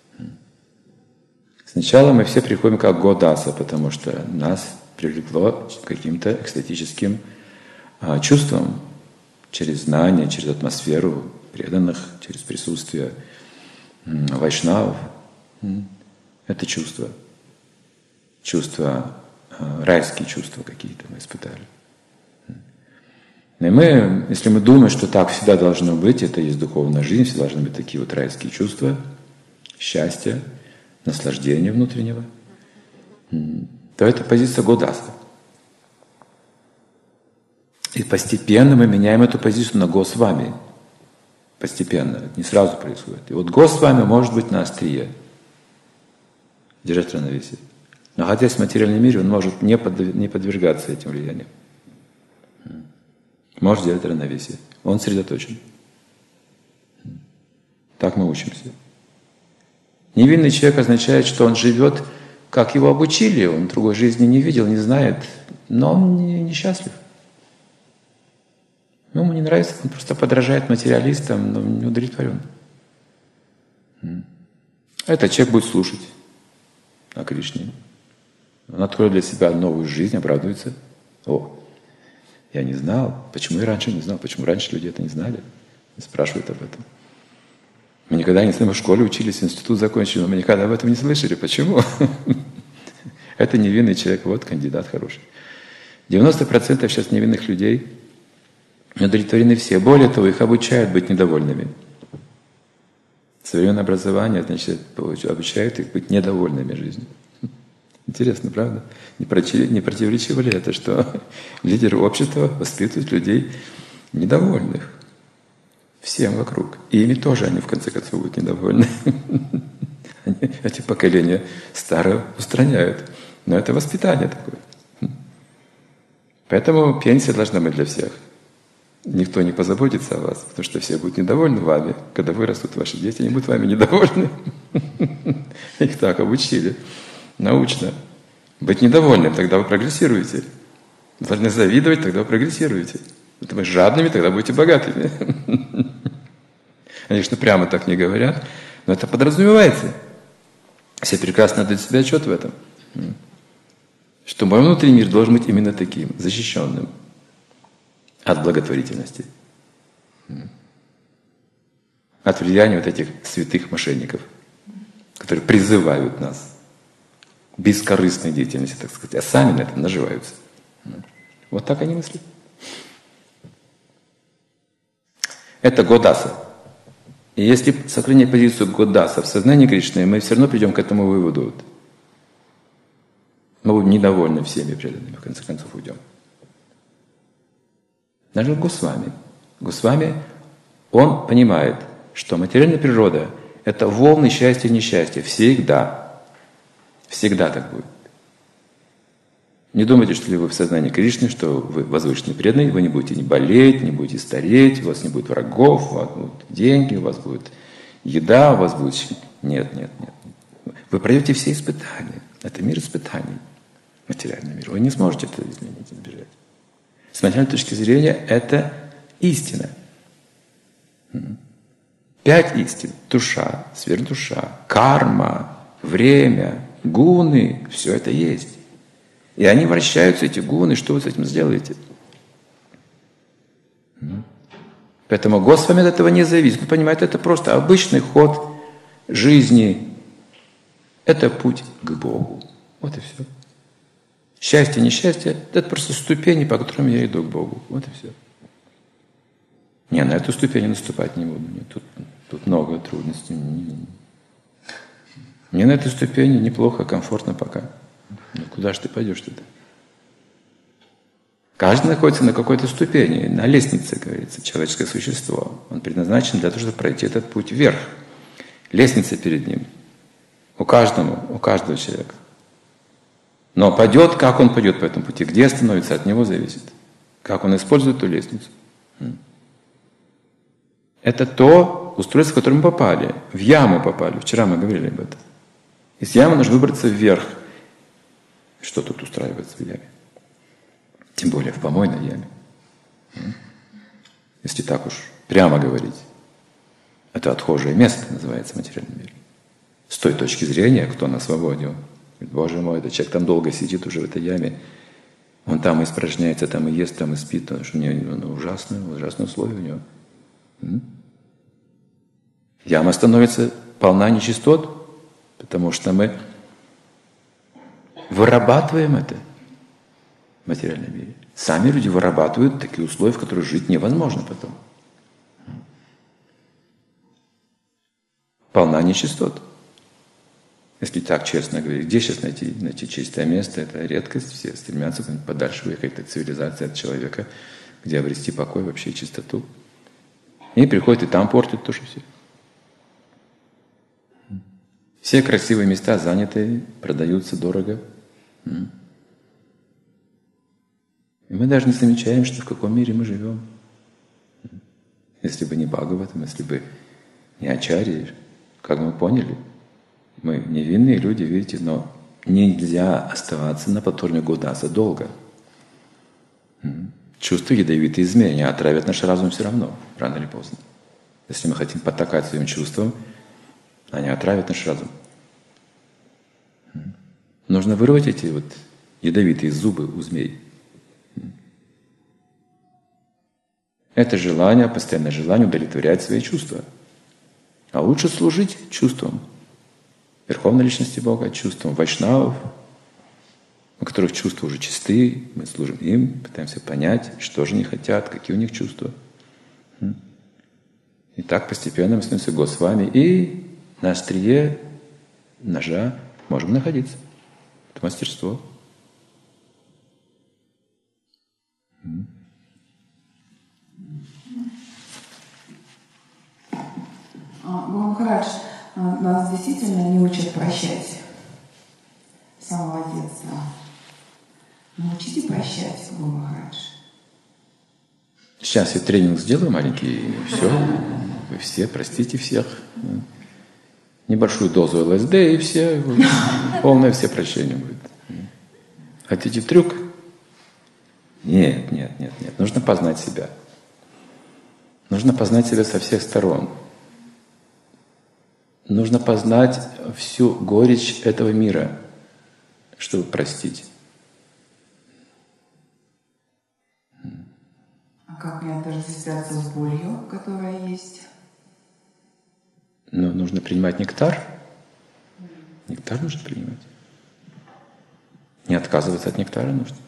Сначала мы все приходим как Годаса, потому что нас привлекло к каким-то экстатическим чувствам через знания, через атмосферу преданных, через присутствие вайшнавов. Это чувства. Чувства, райские чувства какие-то мы испытали. И мы, если мы думаем, что так всегда должно быть, это есть духовная жизнь, все должны быть такие вот райские чувства, счастья, наслаждения внутреннего, то это позиция Годаса. И постепенно мы меняем эту позицию на Госвами. Постепенно, это не сразу происходит. И вот Госвами может быть на острие, держать равновесие. Находясь в материальном мире, он может не подвергаться этим влияниям. Может делать равновесие. Он сосредоточен. Так мы учимся. Невинный человек означает, что он живет, как его обучили, он другой жизни не видел, не знает, но он несчастлив. Ему не нравится, он просто подражает материалистам, но не удовлетворен. Этот человек будет слушать о Кришне. Он откроет для себя новую жизнь, обрадуется. О, я не знал. Почему я раньше не знал? Почему раньше люди это не знали? И спрашивают об этом. Мы никогда не слышали, мы в школе учились, институт закончили, но мы никогда об этом не слышали. Почему? Это невинный человек, вот кандидат хороший. 90% сейчас невинных людей удовлетворены все. Более того, их обучают быть недовольными. Современное образование, значит, обучают их быть недовольными жизнью. Интересно, правда? Не противоречиво ли это, что лидеры общества воспитывают людей недовольных всем вокруг? И ими тоже они, в конце концов, будут недовольны. Эти поколения старые устраняют. Но это воспитание такое. Поэтому пенсия должна быть для всех. Никто не позаботится о вас, потому что все будут недовольны вами. Когда вырастут ваши дети, они будут вами недовольны. Их так обучили. Научно. Быть недовольным, тогда вы прогрессируете. Вы должны завидовать, тогда вы прогрессируете. Если вы жадными, тогда будете богатыми. Конечно, прямо так не говорят, но это подразумевается. Все прекрасно дают себе отчет в этом. Что мой внутренний мир должен быть именно таким, защищенным от благотворительности. От влияния вот этих святых мошенников, которые призывают нас к бескорыстной деятельности, так сказать, а сами на этом наживаются. Вот так они мыслят. Это Годаса. И если сохранять позицию Годаса в сознании Кришны, мы все равно придем к этому выводу. Мы будем недовольны всеми преданными, в конце концов уйдем. Даже Госвами. Госвами, он понимает, что материальная природа – это волны счастья и несчастья. Всегда. Всегда так будет. Не думайте, что ли вы в сознании Кришны, что вы возвышенный преданный, вы не будете не болеть, не будете стареть, у вас не будет врагов, у вас будут деньги, у вас будет еда, у вас будет... Нет. Вы пройдете все испытания. Это мир испытаний, материальный мир. Вы не сможете это изменить, избежать. С материальной точки зрения это истина. 5 истин. Душа, сверхдуша, карма, время, гуны. Все это есть. И они вращаются, эти гуны. Что вы с этим сделаете? Поэтому Госвами от этого не зависит. Он понимает, это просто обычный ход жизни. Это путь к Богу. Вот и все. Счастье, несчастье – это просто ступени, по которым я иду к Богу. Вот и все. Не, на эту ступень я наступать не буду. Нет, тут много трудностей. Мне на этой ступени неплохо, комфортно пока. Ну куда же ты пойдешь туда? Каждый находится на какой-то ступени, на лестнице, говорится, человеческое существо. Он предназначен для того, чтобы пройти этот путь вверх. Лестница перед ним. У каждого человека. Но пойдет, как он пойдет по этому пути, где остановится, от него зависит. Как он использует эту лестницу. Это то устройство, в которое мы попали. В яму попали. Вчера мы говорили об этом. Из ямы нужно выбраться вверх. Что тут устраивается в яме? Тем более в помойной яме. Если так уж прямо говорить. Это отхожее место называется в материальном мире. С той точки зрения, кто на свободе. Он говорит, Боже мой, этот человек там долго сидит уже в этой яме. Он там и испражняется, там и ест, там и спит. Потому что у него ужасные условия у него. Яма становится полна нечистот, потому что мы вырабатываем это в материальном мире. Сами люди вырабатывают такие условия, в которых жить невозможно потом. Полна нечистот. Если так честно говорить, где сейчас найти чистое место? Это редкость, все стремятся куда-нибудь подальше уехать от цивилизации, от человека, где обрести покой, вообще чистоту. И приходят и там портят тоже все. Все красивые места заняты, продаются дорого. И мы даже не замечаем, что в каком мире мы живем. Если бы не Бхагаватам, если бы не Ачарьи, как мы поняли, мы невинные люди, видите, но нельзя оставаться на платформе Годаса долго. Чувства ядовитые изменения отравят наш разум все равно, рано или поздно. Если мы хотим потакать своим чувствам, они отравят наш разум. Нужно вырвать эти вот ядовитые зубы у змей. Это желание, постоянное желание удовлетворять свои чувства. А лучше служить чувствам Верховной Личности Бога, чувствам вайшнавов, у которых чувства уже чистые, мы служим им, пытаемся понять, что же они хотят, какие у них чувства. И так постепенно мы становимся Госвами, и на острие ножа можем находиться. Это мастерство. Гуру Махарадж, нас действительно не учат прощать с самого детства. Научите прощать, Гуру Махарадж. Сейчас я тренинг сделаю маленький, и все. Вы все простите всех. Небольшую дозу ЛСД, и все, полное все прощение будет. Хотите трюк? Нет. Нужно познать себя. Нужно познать себя со всех сторон. Нужно познать всю горечь этого мира, чтобы простить. А как мне отождествляться с болью, которая есть? Но нужно принимать нектар. Нектар нужно принимать. Не отказываться от нектара нужно.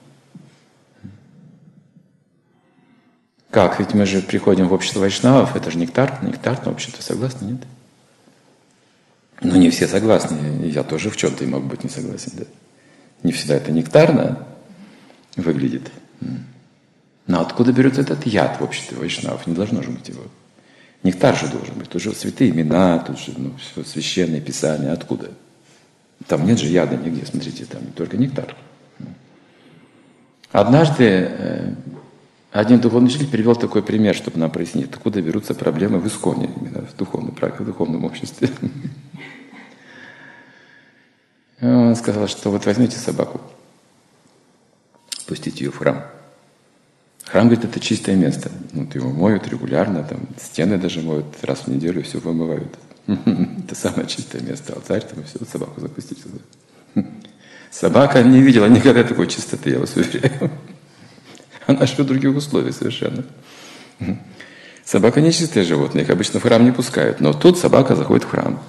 Как? Ведь мы же приходим в общество вайшнавов, это же нектар. Нектарное общество, согласны, нет? Но не все согласны. И я тоже в чем-то могу быть не согласен. Да? Не всегда это нектарно выглядит. Но откуда берется этот яд в обществе вайшнавов? Не должно же быть его. Нектар же должен быть. Тут же святые имена, тут же все священное писание. Откуда? Там нет же яда нигде. Смотрите, там только нектар. Однажды один духовный учитель привел такой пример, чтобы нам прояснить, откуда берутся проблемы в исконе, именно в духовном обществе. Он сказал, что вот возьмите собаку, пустите ее в храм. Храм, говорит, это чистое место. Вот его моют регулярно, там стены даже моют раз в неделю, все вымывают. Это самое чистое место, алтарь, там все, собаку запустить сюда. Собака не видела никогда такой чистоты, я вас уверяю. Она живет в других условиях совершенно. Собака не чистое животное, их обычно в храм не пускают. Но тут собака заходит в храм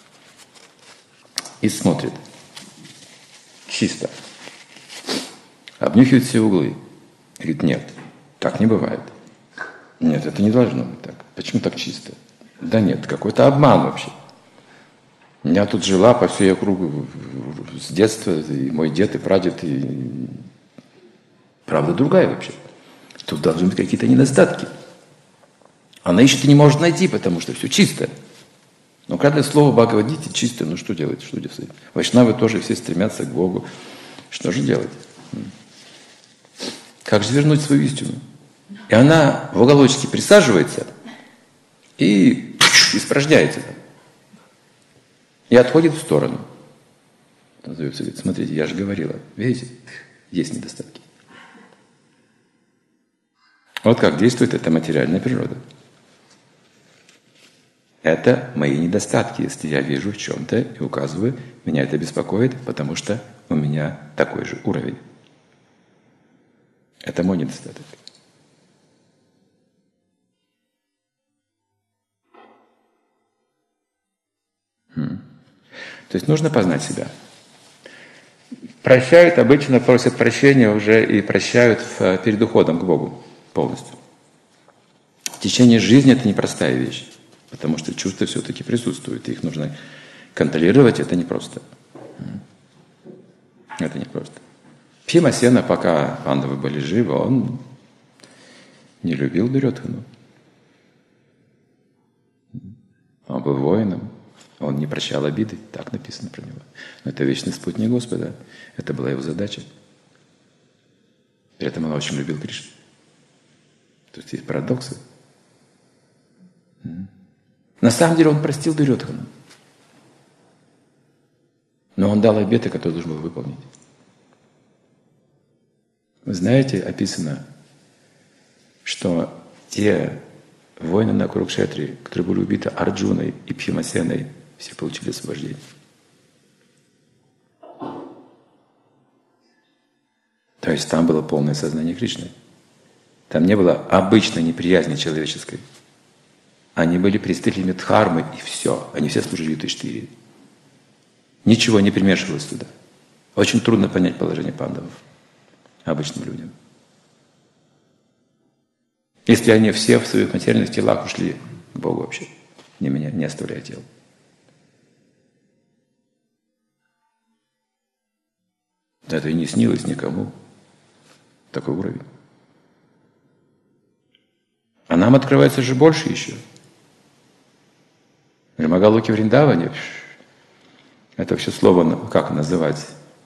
и смотрит. Чисто. Обнюхивает все углы. Говорит, нет, так не бывает. Нет, это не должно быть так. Почему так чисто? Да нет, какой-то обман вообще. Я тут жила по всей округу с детства, и мой дед, и прадед, и правда другая вообще. Тут должны быть какие-то недостатки. Она ищет и не может найти, потому что все чисто. Но когда слово Бхагавад-гите чисто, ну что делать? Что делать? Вайшнавы тоже все стремятся к Богу. Что же делать? Как же вернуть свою истину? И она в уголочке присаживается и испражняется там. И отходит в сторону. Назовется, говорит, смотрите, я же говорила, видите, есть недостатки. Вот как действует эта материальная природа. Это мои недостатки. Если я вижу в чем-то и указываю, меня это беспокоит, потому что у меня такой же уровень. Это мой недостаток. То есть нужно познать себя. Прощают, обычно просят прощения уже и прощают перед уходом к Богу полностью. В течение жизни это непростая вещь, потому что чувства все-таки присутствуют, и их нужно контролировать, это непросто. Это непросто. Бхимасена, пока пандавы были живы, он не любил Дурьодхану. Он был воином. Он не прощал обиды, так написано про него. Но это вечный спутник Господа. Это была его задача. При этом он очень любил Кришну. То есть парадоксы. На самом деле он простил Дурьодхану. Но он дал обеты, которые должен был выполнить. Вы знаете, описано, что те воины на Курукшетре, которые были убиты Арджуной и Бхимасеной, все получили освобождение. То есть там было полное сознание Кришны. Там не было обычной неприязни человеческой. Они были представителями дхармы, и все. Они все служили Юдхиштхире. Ничего не примешивалось туда. Очень трудно понять положение пандавов обычным людям. Если они все в своих материальных телах ушли к Богу вообще, не оставляя тел. Это и не снилось никому. Такой уровень. А нам открывается же больше еще. В Рамагалоке Вриндаване, это все слово, как называть?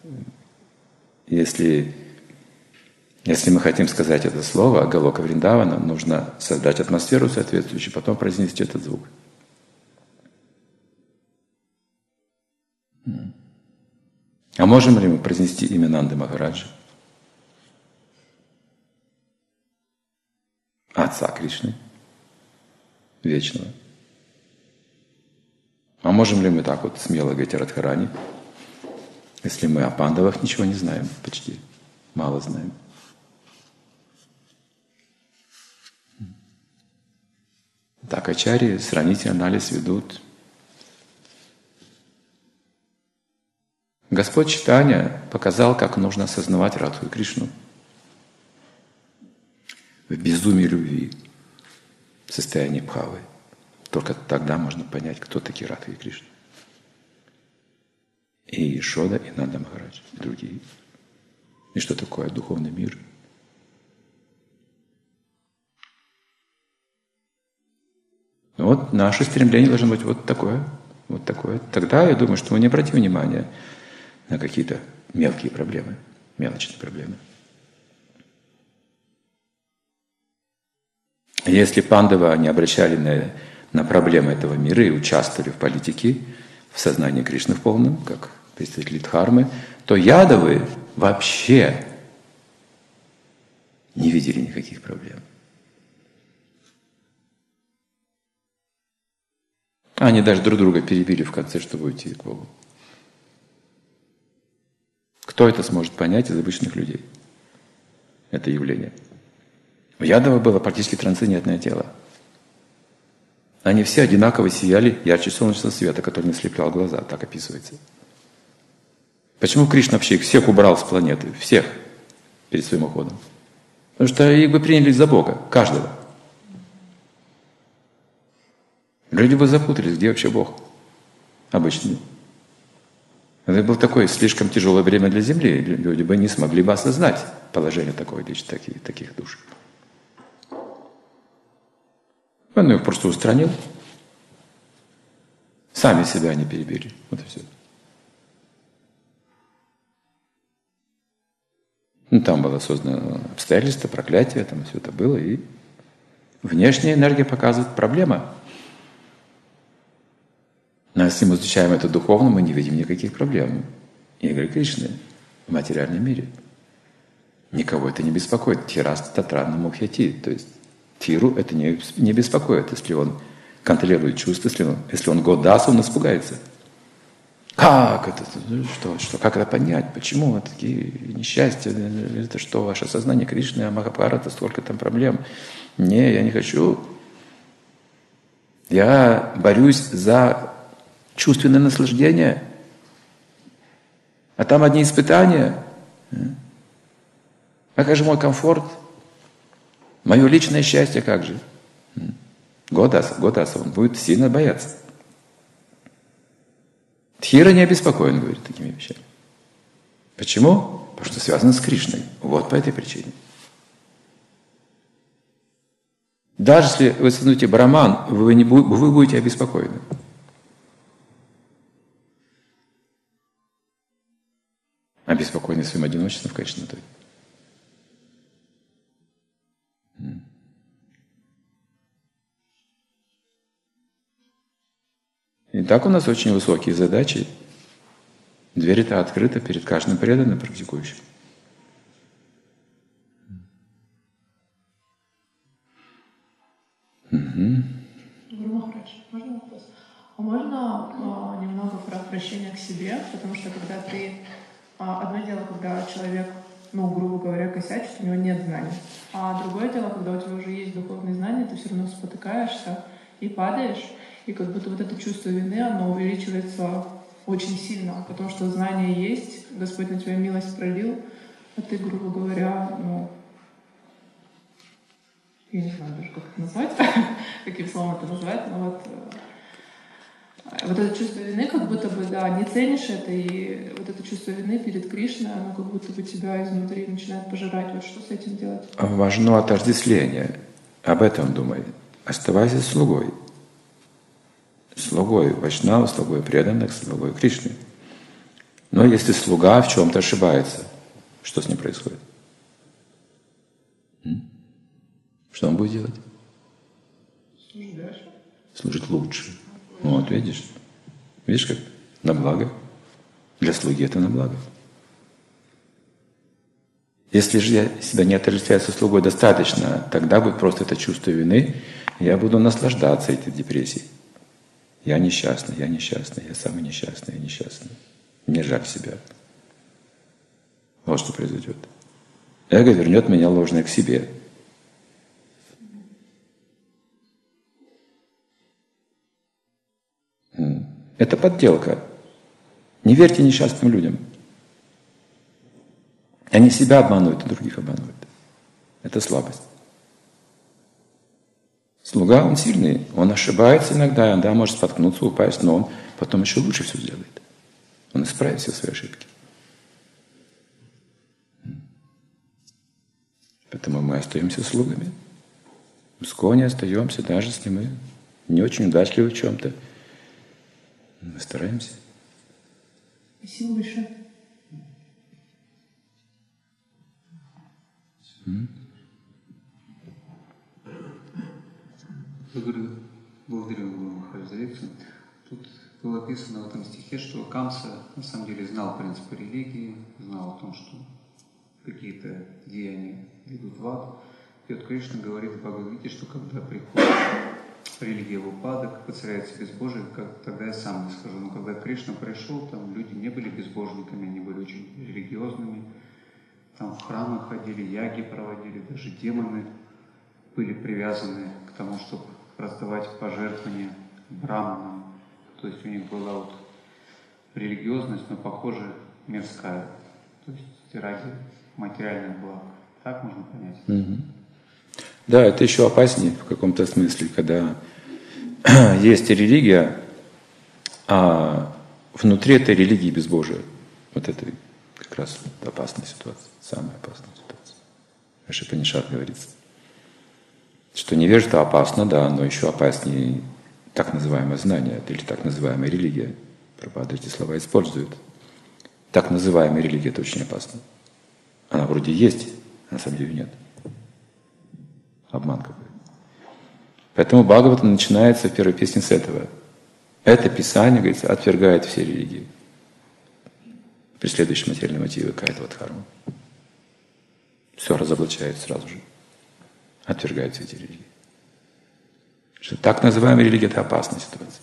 Если мы хотим сказать это слово, Галока Вриндавана, нужно создать атмосферу соответствующую, потом произнести этот звук. А можем ли мы произнести имя Нанды Махараджа? Отца Кришны, вечного. А можем ли мы так вот смело говорить о Радхарани, если мы о пандавах ничего не знаем почти, мало знаем? Так ачарьи сравнительный анализ ведут. Господь Чайтанья показал, как нужно осознавать Радху и Кришну в безумии любви, в состоянии бхавы. Только тогда можно понять, кто такие Радха и Кришна. И Ешода, и Нанда Махарадж, и другие. И что такое духовный мир. Вот наше стремление должно быть вот такое, вот такое. Тогда я думаю, что мы не обратим внимания на какие-то мелкие проблемы, мелочные проблемы. Если пандавы не обращали на проблемы этого мира и участвовали в политике, в сознании Кришны в полном, как представители дхармы, то ядавы вообще не видели никаких проблем. Они даже друг друга перебили в конце, чтобы уйти к Богу. Кто это сможет понять из обычных людей? Это явление. У ядова было практически трансцендентное тело. Они все одинаково сияли ярче солнечного света, который не ослеплял глаза, так описывается. Почему Кришна вообще их всех убрал с планеты? Всех перед своим уходом. Потому что их бы приняли за Бога, каждого. Люди бы запутались, где вообще Бог обычный. Это было такое слишком тяжелое время для Земли. Люди бы не смогли бы осознать положение таких душ. Он их просто устранил. Сами себя они перебили. Вот и все. Ну, там было создано обстоятельство, проклятие, там все это было. И внешняя энергия показывает проблема. Но если мы изучаем это духовно, мы не видим никаких проблем. Игры Кришны в материальном мире. Никого это не беспокоит. Тирас татранна мухьяти. То есть Тиру это не беспокоит, если он контролирует чувства, если он годас, он испугается. Как это? Что? Как это понять? Почему вот такие несчастья? Это что, ваше сознание Кришны, Махабхарата, столько там проблем? Не, я не хочу. Я борюсь за чувственное наслаждение. А там одни испытания. А как же мой комфорт? Мое личное счастье как же? Годаса, он будет сильно бояться. Тхира не обеспокоен, говорит, такими вещами. Почему? Потому что связано с Кришной. Вот по этой причине. Даже если вы становитесь браман, вы будете обеспокоены. Обеспокоены своим одиночеством, конечно, то. Итак, у нас очень высокие задачи. Дверь-то открыта перед каждым преданным практикующим. Гуру Махарадж, можно вопрос? А можно немного про обращение к себе? Потому что когда ты... Одно дело, когда человек, грубо говоря, косячит, у него нет знаний. А другое дело, когда у тебя уже есть духовные знания, ты все равно спотыкаешься и падаешь. И как будто вот это чувство вины, оно увеличивается очень сильно, потому что знания есть, Господь на тебя милость пролил, а ты, грубо говоря, я не знаю даже, как это назвать, каким словом это назвать, но вот это чувство вины, как будто бы, не ценишь это, и вот это чувство вины перед Кришной, оно как будто бы тебя изнутри начинает пожирать. Вот что с этим делать? Важно отождествление. Об этом думай. Оставайся слугой. Слугой Вайшнава, слугой преданных, слугой Кришны. Но если слуга в чем-то ошибается, что с ним происходит? Что он будет делать? Служить дальше. Служить лучше. Вот, видишь? Видишь, как на благо. Для слуги это на благо. Если же я себя не отождествляю со слугой достаточно, тогда будет просто это чувство вины, и я буду наслаждаться этой депрессией. Я несчастный, я самый несчастный, я несчастный. Мне жаль себя. Вот что произойдет. Эго вернет меня ложное к себе. Это подделка. Не верьте несчастным людям. Они себя обманывают, и других обманывают. Это слабость. Слуга, он сильный, он ошибается иногда, да, может споткнуться, упасть, но он потом еще лучше все сделает. Он исправит все свои ошибки. Поэтому мы остаемся слугами. В Исконе остаемся, даже если мы не очень удачливы в чем-то. Мы стараемся. Спасибо большое. Благодарю Гуру Махарадж за лекцию. Тут было описано в этом стихе, что Камса на самом деле знал принципы религии, знал о том, что какие-то деяния ведут в ад. И вот Кришна говорит в Бхагавад-гите, что когда приходит религия в упадок, воцаряется безбожие, тогда я сам не скажу. Но когда Кришна пришел, там люди не были безбожниками, они были очень религиозными. Там в храмы ходили, яги проводили, даже демоны были привязаны к тому, чтобы раздавать пожертвования браманам. То есть у них была вот религиозность, но, похоже, мирская. То есть ради материальных благ. Так можно понять? Да, это еще опаснее в каком-то смысле, когда есть религия, а внутри этой религии безбожие. Вот это как раз опасная ситуация, самая опасная ситуация. В Ишупанишад говорится, что невежество опасно, да, но еще опаснее так называемое знание или так называемая религия. Прабхупада эти слова использует. Так называемая религия — это очень опасно. Она вроде есть, а на самом деле нет. Обман какой. Поэтому Бхагавата начинается в первой песне с этого. Это Писание, говорится, отвергает все религии, преследующие материальные мотивы кайатвадхармы. Все разоблачает сразу же. Отвергает все эти религии. Что так называемая религия — это опасная ситуация.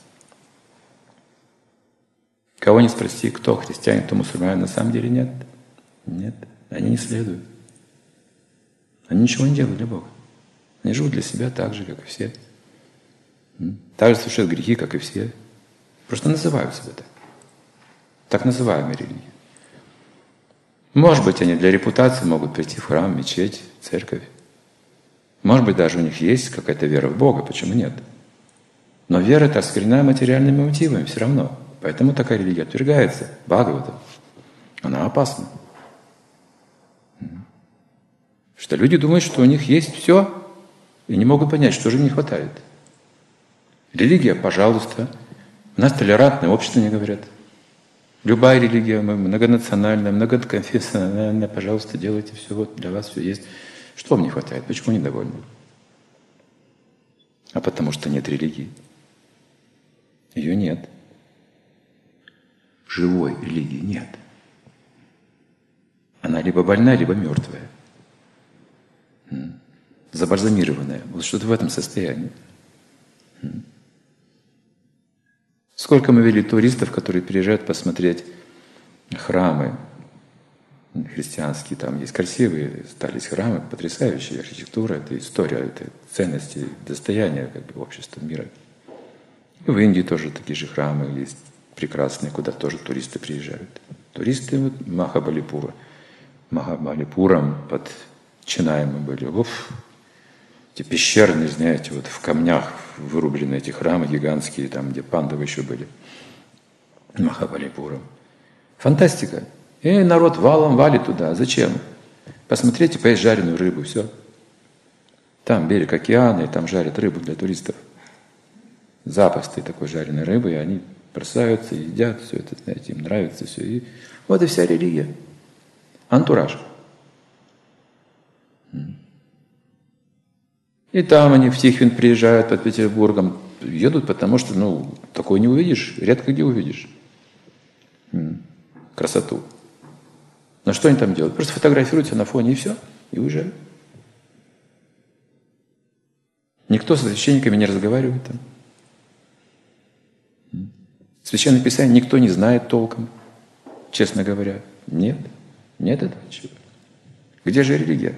Кого не спроси, кто христианин, кто мусульманин, на самом деле нет. Нет. Они не следуют. Они ничего не делают для Бога. Они живут для себя так же, как и все. Так же совершают грехи, как и все. Просто называют себя так. Так называемые религии. Может быть, они для репутации могут прийти в храм, мечеть, церковь. Может быть, даже у них есть какая-то вера в Бога, почему нет? Но вера — это осквернена материальными мотивами все равно. Поэтому такая религия отвергается. Бхагавата. Она опасна. Что люди думают, что у них есть все, и не могут понять, что же им не хватает. Религия, пожалуйста. У нас толерантное общество, не говорят. Любая религия, многонациональная, многоконфессиональная, пожалуйста, делайте все, вот для вас все есть. Что вам не хватает? Почему недовольны? А потому что нет религии. Ее нет. Живой религии нет. Она либо больная, либо мертвая. Забальзамированная. Вот что-то в этом состоянии. Сколько мы видели туристов, которые приезжают посмотреть храмы христианские, там есть красивые, остались храмы, потрясающая архитектура, это история, это ценности, достояние как бы общества мира. И в Индии тоже такие же храмы есть прекрасные, куда тоже туристы приезжают. Туристы вот Махабалипурам под Чинаем мы были. Уф, эти пещерные, знаете, вот в камнях вырублены эти храмы гигантские, там, где пандавы еще были. Махабалипурам. Фантастика. И народ валом валит туда. Зачем? Посмотрите, поесть жареную рыбу, все. Там берег океана, и там жарят рыбу для туристов. Запастой такой жареной рыбы, и они бросаются, едят все это, знаете, им нравится все. И вот и вся религия. Антураж. И там они в Тихвин приезжают под Петербургом, едут, потому что, такое не увидишь, редко где увидишь. Красоту. Но что они там делают? Просто фотографируются на фоне и все, и уезжают. Никто со священниками не разговаривает там. Священное Писание никто не знает толком, честно говоря. Нет этого ничего. Где же религия?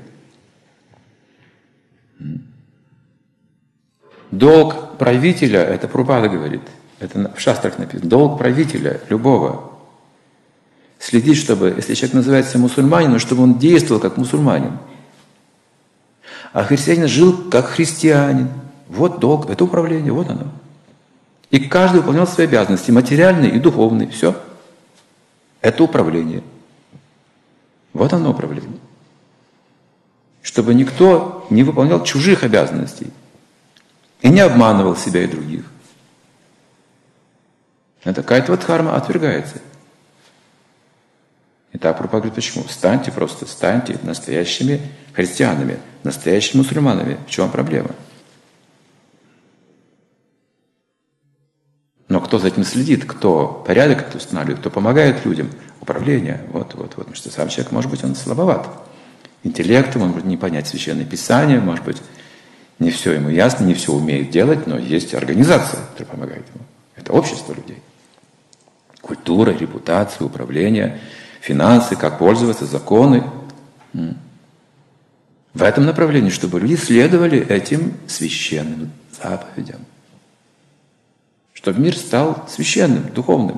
Долг правителя, это Прабхупада говорит, это в шастрах написано, долг правителя любого следить, чтобы, если человек называется мусульманином, чтобы он действовал как мусульманин. А христианин жил как христианин. Вот долг, это управление, вот оно. И каждый выполнял свои обязанности, материальные и духовные. Все. Это управление. Вот оно управление. Чтобы никто не выполнял чужих обязанностей и не обманывал себя и других. Это кайатвадхарма отвергается. И так Прабхупада говорит, почему? Станьте настоящими христианами, настоящими мусульманами. В чем проблема? Но кто за этим следит, кто порядок это устанавливает, кто помогает людям? Управление. Вот. Потому что сам человек, может быть, он слабоват. Интеллектом, он может не понять Священное Писание, может быть, не все ему ясно, не все умеет делать, но есть организация, которая помогает ему. Это общество людей. Культура, репутация, управление, финансы, как пользоваться, законы. В этом направлении, чтобы люди следовали этим священным заповедям. Чтобы мир стал священным, духовным.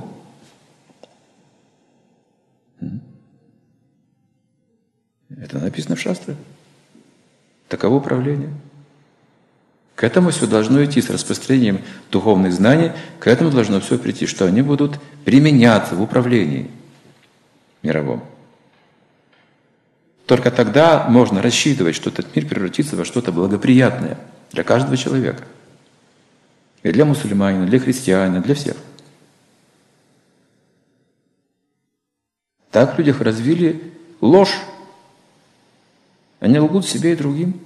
Это написано в шастрах. Таково управление. К этому все должно идти с распространением духовных знаний, к этому должно все прийти, что они будут применяться в управлении мировом. Только тогда можно рассчитывать, что этот мир превратится во что-то благоприятное для каждого человека. И для мусульманина, для христианина, для всех. Так в людях развили ложь. Они лгут себе и другим.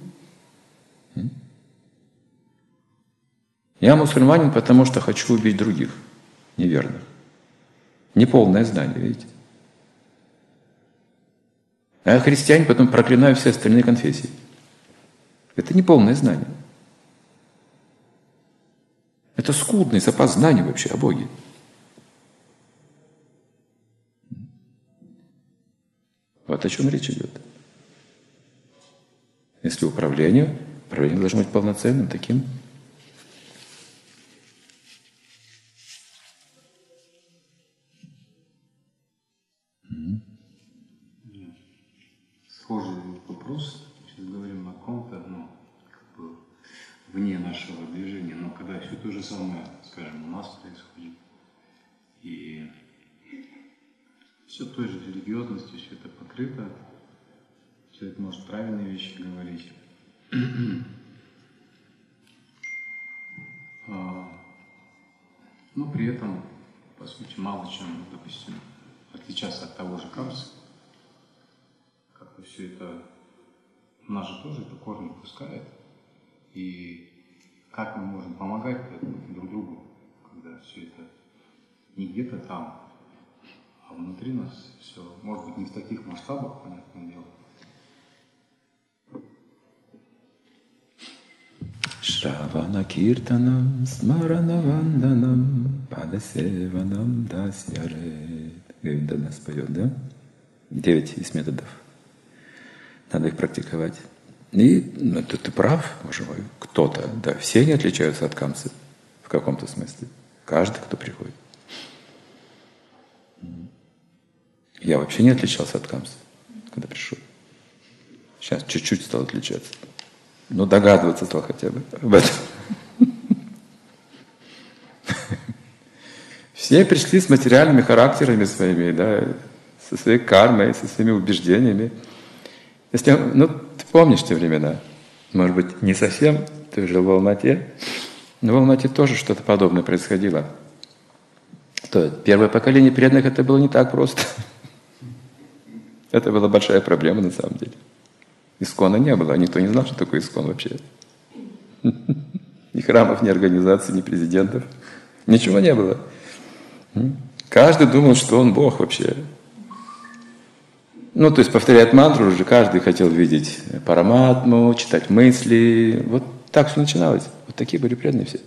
Я мусульманин, потому что хочу убить других неверных. Неполное знание, видите? А я христианин, потом проклинаю все остальные конфессии. Это неполное знание. Это скудный запас знаний вообще о Боге. Вот о чем речь идет. Если управление должно быть полноценным, таким. Схожий вопрос. Сейчас говорим о ком-то, вне нашего движения, но когда все то же самое, скажем, у нас происходит, и все той же религиозностью, все это покрыто, человек может правильные вещи говорить. Но при этом, по сути, мало чем, допустим, отличаться от того же Камса. Как-то все это, у нас же тоже это корни пускает. И как мы можем помогать друг другу, когда все это не где-то там, а внутри нас все, может быть, не в таких масштабах, понятное дело. Шравана киртанам смарана ванданам падасеванам дасьярет. Говинда нас поет, да? 9 из методов. Надо их практиковать. И ты прав, боже мой, кто-то, да, все не отличаются от камсы в каком-то смысле. Каждый, кто приходит. Я вообще не отличался от камсы, когда пришел. Сейчас чуть-чуть стал отличаться. Но догадываться стал хотя бы об этом. Все пришли с материальными характерами своими, да, со своей кармой, со своими убеждениями. Если, ты помнишь те времена? Может быть, не совсем, ты жил в Алмате, но в Алмате тоже что-то подобное происходило. Первое поколение преданных это было не так просто. Это была большая проблема на самом деле. Искона не было, никто не знал, что такое искон вообще. Ни храмов, ни организаций, ни президентов. Ничего не было. Каждый думал, что он Бог вообще. То есть повторять мантру уже каждый хотел видеть параматму, читать мысли. Вот так все начиналось. Вот такие были преданные все.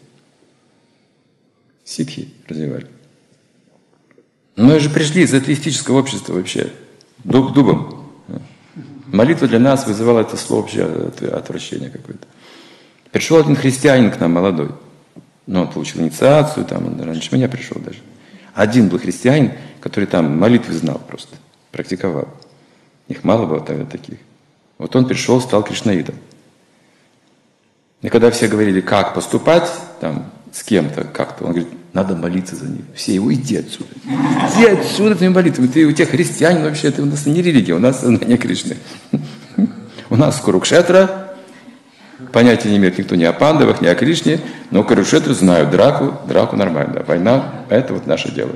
Ситхи развивали. Мы же пришли из атеистического общества вообще. Дуб дубом. Молитва для нас вызывала это слово вообще отвращение какое-то. Пришел один христианин к нам, молодой. Он получил инициацию, он раньше меня пришел даже. Один был христианин, который там молитвы знал просто, практиковал. Их мало было тогда таких. Вот он пришел, стал кришнаитом. И когда все говорили, как поступать, с кем-то как-то, он говорит, надо молиться за них. Все, уйди отсюда. Иди отсюда твоими молитвами. Ты у тех христианин вообще, это у нас не религия, у нас сознание Кришны. У нас Курукшетра, понятия не имеет никто ни о пандавах, ни о Кришне, но Курукшетру знают драку нормально. Война, это вот наше дело.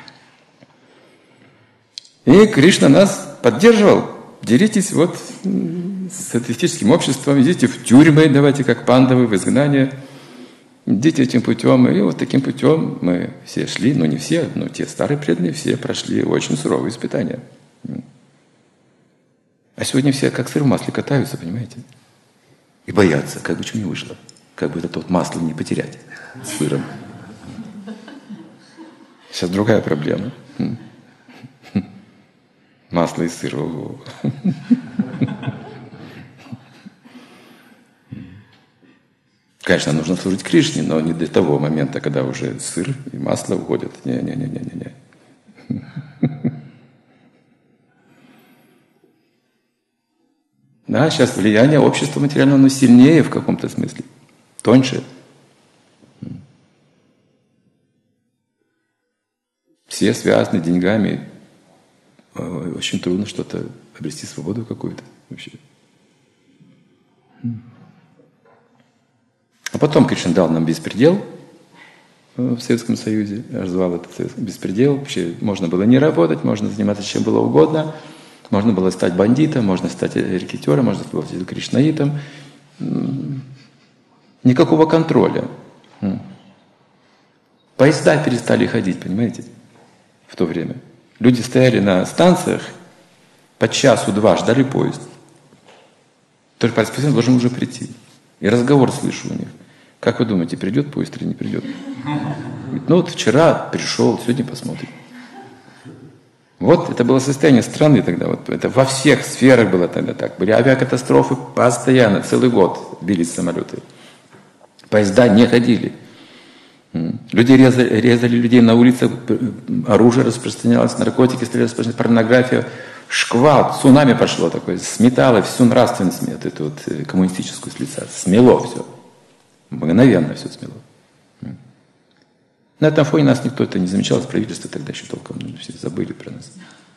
И Кришна нас поддерживал. Делитесь с атеистическим обществом, идите в тюрьмы, давайте как пандавы, в изгнание. Идите этим путем. И вот таким путем мы все шли, не все, но те старые преданные все прошли очень суровые испытания. А сегодня все как сыр в масле катаются, понимаете? И боятся, как бы что не вышло. Как бы это масло не потерять с сыром. Сейчас другая проблема. Масло и сыр. Конечно, нужно служить Кришне, но не до того момента, когда уже сыр и масло уходят. Не. Да, сейчас влияние общества материального, сильнее в каком-то смысле. тоньше. Все связаны деньгами. Очень трудно что-то обрести свободу какую-то вообще. А потом Кришна дал нам беспредел в Советском Союзе, развал этот беспредел. Вообще можно было не работать, можно заниматься чем было угодно. Можно было стать бандитом, можно стать рэкетёром, можно стать кришнаитом. Никакого контроля. Поезда перестали ходить, понимаете, в то время. Люди стояли на станциях, по часу-два ждали поезд. Только поезд должен уже прийти. И разговор слышу у них. Как вы думаете, придет поезд или не придет? Говорит, ну вот вчера пришел, сегодня посмотрим. Вот это было состояние страны тогда. Вот это во всех сферах было тогда так. Были авиакатастрофы постоянно, целый год бились самолеты. Поезда не ходили. Люди резали людей на улицах, оружие распространялось, наркотики стали распространять, порнография. Шквал, цунами пошло такое, сметало всю нравственность, эту вот коммунистическую с лица. Смело все. Мгновенно все смело. На этом фоне нас никто это не замечал, с правительства тогда еще толком, все забыли про нас.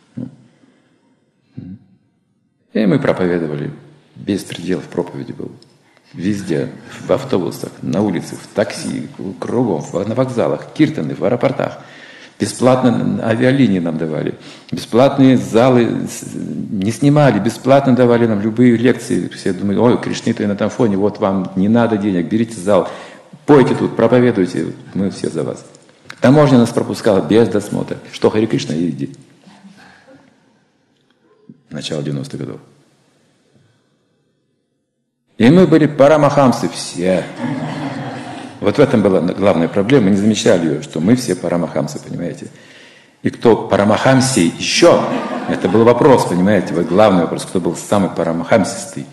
И мы проповедовали. Беспредел в проповеди был. Везде, в автобусах, на улицах, в такси, кругом, на вокзалах, киртаны, в аэропортах. Бесплатно авиалинии нам давали. Бесплатные залы не снимали, бесплатно давали нам любые лекции. Все думали, ой, кришниты на этом фоне, вот вам не надо денег, берите зал, пойте тут, проповедуйте, мы все за вас. Таможня нас пропускала без досмотра. Что, Хари Кришна, иди. Начало 90-х годов. И мы были парамахамсы все. Вот в этом была главная проблема. Мы не замечали ее, что мы все парамахамсы, понимаете. И кто парамахамси еще, это был вопрос, понимаете. Вот главный вопрос, кто был самый парамахамсистый.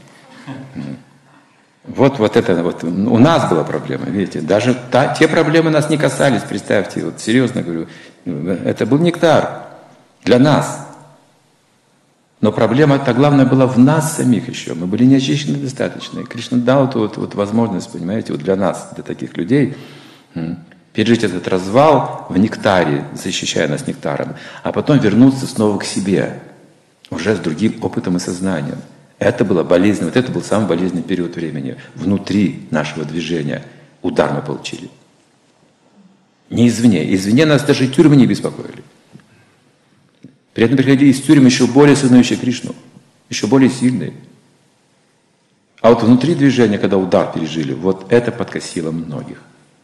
Вот это вот. У нас была проблема, видите. Даже те проблемы нас не касались, представьте. Вот серьезно говорю. Это был нектар для нас. Но проблема-то главная была в нас самих еще. Мы были не очищены достаточно. И Кришна дал эту вот возможность, понимаете, вот для нас, для таких людей, пережить этот развал в нектаре, защищая нас нектаром, а потом вернуться снова к себе, уже с другим опытом и сознанием. Это было болезненно, вот это был самый болезненный период времени. Внутри нашего движения удар мы получили. Не извне. Извне нас даже тюрьмы не беспокоили. При этом приходили из тюрьмы еще более сознающие Кришну, еще более сильные. А вот внутри движения, когда удар пережили, вот это подкосило многих.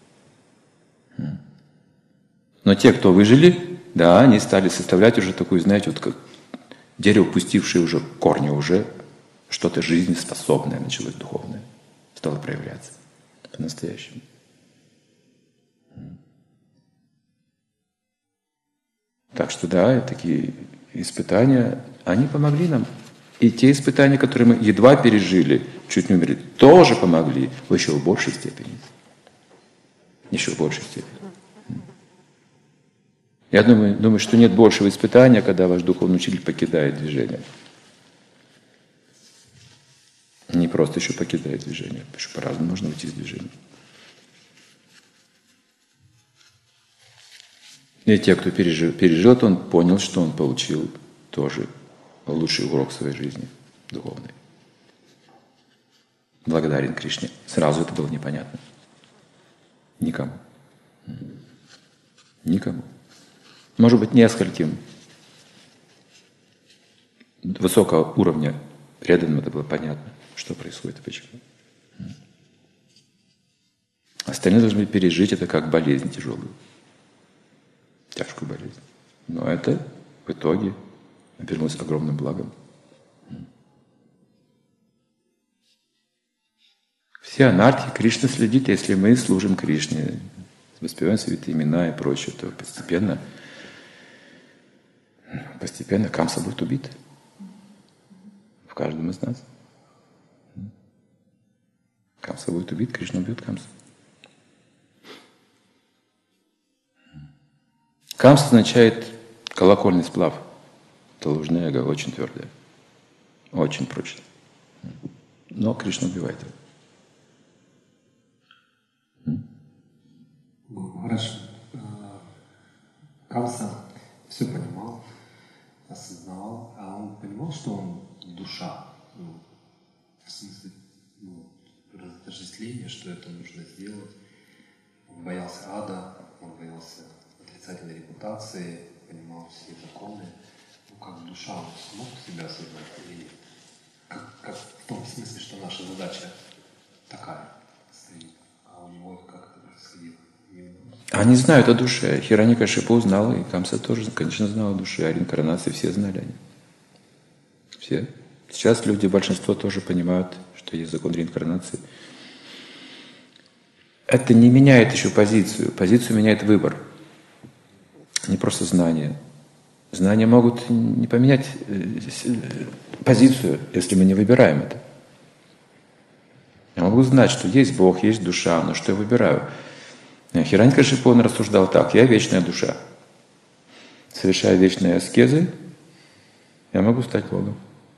Но те, кто выжили, да, они стали составлять уже такую, знаете, вот как дерево, пустившее уже корни, уже что-то жизнеспособное началось духовное, стало проявляться по-настоящему. Так что да, такие испытания, они помогли нам. И те испытания, которые мы едва пережили, чуть не умерли, тоже помогли в еще большей степени. Еще в большей степени. Я думаю, что нет большего испытания, когда ваш духовный учитель покидает движение. Не просто еще покидает движение, еще по-разному можно уйти из движения. И те, кто пережил это, он понял, что он получил тоже лучший урок в своей жизни, духовный. Благодарен Кришне. Сразу это было непонятно. Никому. Никому. Может быть, нескольким высокого уровня преданным это было понятно, что происходит и почему. Остальные должны пережить это как болезнь тяжелую. Тяжкую болезнь. Но это в итоге обернулось огромным благом. Все анархи, Кришна следит, если мы служим Кришне, воспеваем святые имена и прочее, то постепенно Камса будет убит. В каждом из нас. Камса будет убит, Кришна убьет Камса. Камса означает колокольный сплав. Это ложное эго, очень твердое, очень прочное. Но Кришна убивает его. Хорошо. Камса все понимал, осознавал, а он понимал, что он душа. Ну, в смысле, разотождествления, что это нужно сделать. Он боялся ада, он боялся отрицательной репутации, понимал все законы. Ну, как душа, он смог себя осознать или нет? Как в том смысле, что наша задача такая стоит, а у него как это происходило? Они знают о душе. Хираньякашипу узнал, и Камса тоже, конечно, знал о душе, о реинкарнации, все знали они. Все. Сейчас люди, большинство тоже понимают, что есть закон реинкарнации. Это не меняет еще позицию. Позицию меняет выбор. Не просто знания. Знания могут не поменять позицию, если мы не выбираем это. Я могу знать, что есть Бог, есть душа, но что я выбираю? Хираньякашипу он рассуждал так: я вечная душа. Совершая вечные аскезы, я могу стать Богом.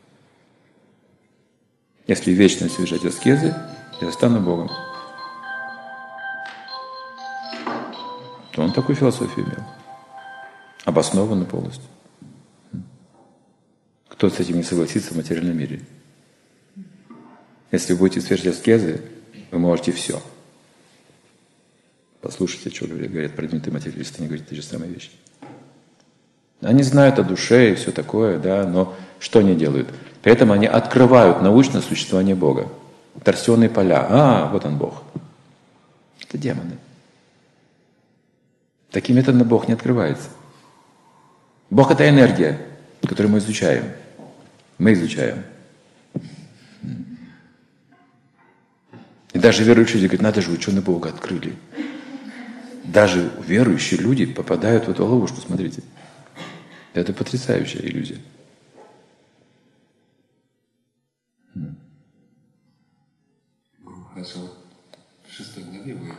Если вечно совершать аскезы, я стану Богом. То он такую философию имел. Обоснованно полностью. Кто с этим не согласится в материальном мире? Если вы будете совершать аскезы, вы можете все. Послушайте, что говорят продвинутые материалисты, они говорят те же самые вещи. Они знают о душе и все такое, да, но что они делают? При этом они открывают научное существование Бога. Торсионные поля. Вот он Бог. Это демоны. Таким методом Бог не открывается. Бог — это энергия, которую мы изучаем. Мы изучаем. И даже верующие люди говорят: надо же, ученые Бога открыли. Даже верующие люди попадают в эту ловушку, смотрите. Это потрясающая иллюзия. Хорошо. В 6 главе вы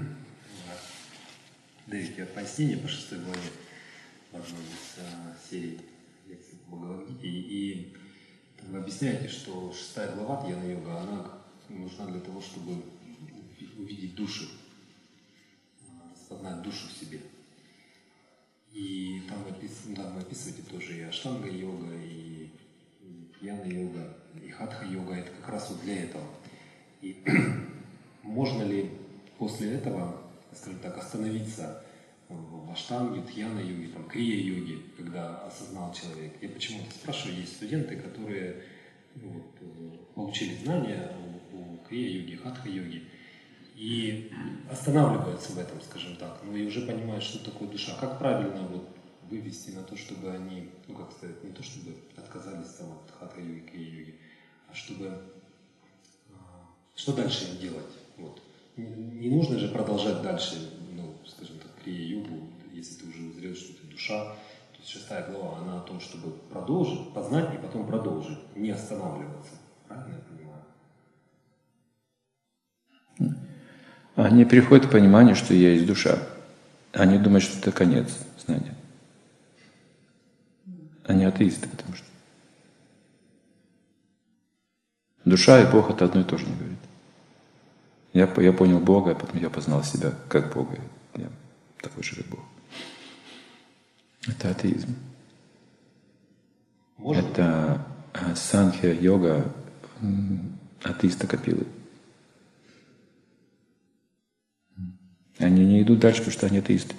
даете пояснение по 6 главе в одной из серий лекций по Бхагавад-гите, и вы объясняете, что 6 глава Дьяна-йога, она нужна для того, чтобы увидеть душу, распознать душу в себе. И там вы описываете тоже и аштанга-йога, и дьяна-йога, и хатха-йога. Это как раз вот для этого. И можно ли после этого, скажем так, остановиться в аштанге, дьяна-йоге, там, крия-йоге, когда осознал человек? Я почему-то спрашиваю, есть студенты, которые получили знания о крия-йоге, хатха-йоге, и останавливаются в этом, скажем так, и уже понимают, что такое душа. Как правильно вывести на то, чтобы они, как сказать, не то чтобы отказались от хатха-йоги, крия-йоги, а чтобы... Что дальше им делать? Не нужно же продолжать дальше, скажем так, крия-йогу, если ты уже узрел, что это душа. То есть 6 глава, она о том, чтобы продолжить, познать и потом продолжить, не останавливаться. Правильно я понимаю? Они приходят к пониманию, что я есть душа. Они думают, что это конец знания. Они атеисты, потому что душа и Бог — это одно и то же, не говорит. Я понял Бога, а потом я познал себя как Бога. Я такой же, как Бог. Это атеизм. Это санхья-йога атеиста Капилы. Они не идут дальше, потому что они атеисты.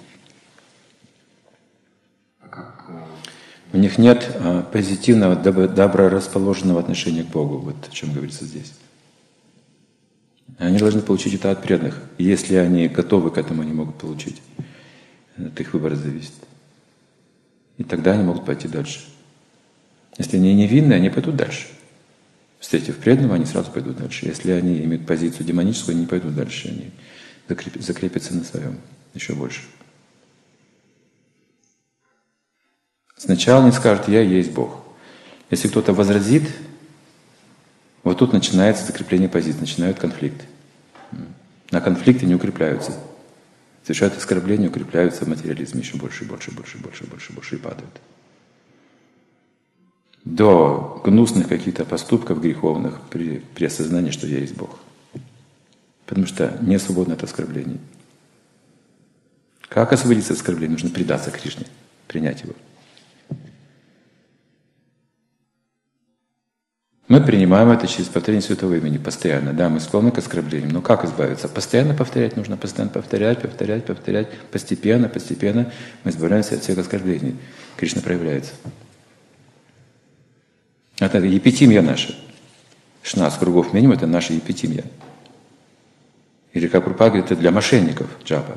У них нет позитивного, доброрасположенного отношения к Богу. Вот о чем говорится здесь. Они должны получить это от преданных. И если они готовы к этому, они могут получить. От их выбора зависит. И тогда они могут пойти дальше. Если они невинны, они пойдут дальше. Встретив преданного, они сразу пойдут дальше. Если они имеют позицию демоническую, они не пойдут дальше. Они закрепятся на своем еще больше. Сначала они скажут: я есть Бог. Если кто-то возразит, вот тут начинается закрепление позиции, начинают конфликты. На конфликты не укрепляются. Совершают оскорбления, укрепляются в материализме еще больше, больше, больше, больше, больше, больше и падают. До гнусных каких-то поступков греховных при осознании, что я есть Бог. Потому что не свободно от оскорблений. Как освободиться от оскорблений? Нужно предаться Кришне, принять его. Мы принимаем это через повторение святого имени постоянно. Да, мы склонны к оскорблениям, но как избавиться? Постоянно повторять нужно, постоянно повторять. Постепенно мы избавляемся от всех оскорблений. Кришна проявляется. Это епитимия наша. 16 кругов минимум — это наша епитимия. Или, как Прабхупада говорит, это для мошенников джапа.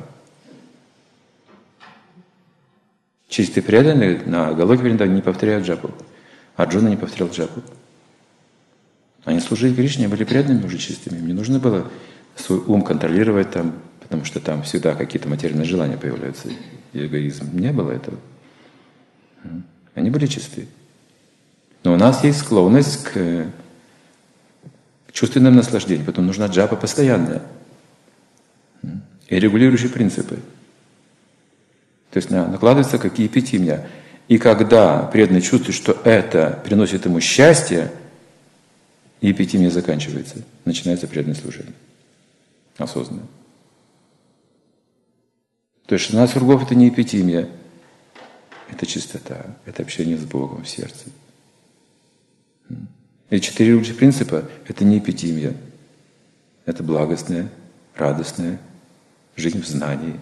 Чистые преданные на Галоке Вриндаване не повторяют джапу. Арджуна не повторял джапу. Они служили Кришне, были преданными уже чистыми. Им не нужно было свой ум контролировать там, потому что там всегда какие-то материальные желания появляются. И эгоизм. Не было этого. Они были чистые. Но у нас есть склонность к чувственным наслаждениям. Поэтому нужна джапа постоянная. И регулирующие принципы. То есть накладывается как епитимия. И когда преданный чувствует, что это приносит ему счастье, епитимия заканчивается. Начинается преданное служение. Осознанно. То есть 16 кругов — это не епитимия. Это чистота. Это общение с Богом в сердце. И 4 регулирующих принципа — это не епитимия. Это благостная, радостная жизнь в знании.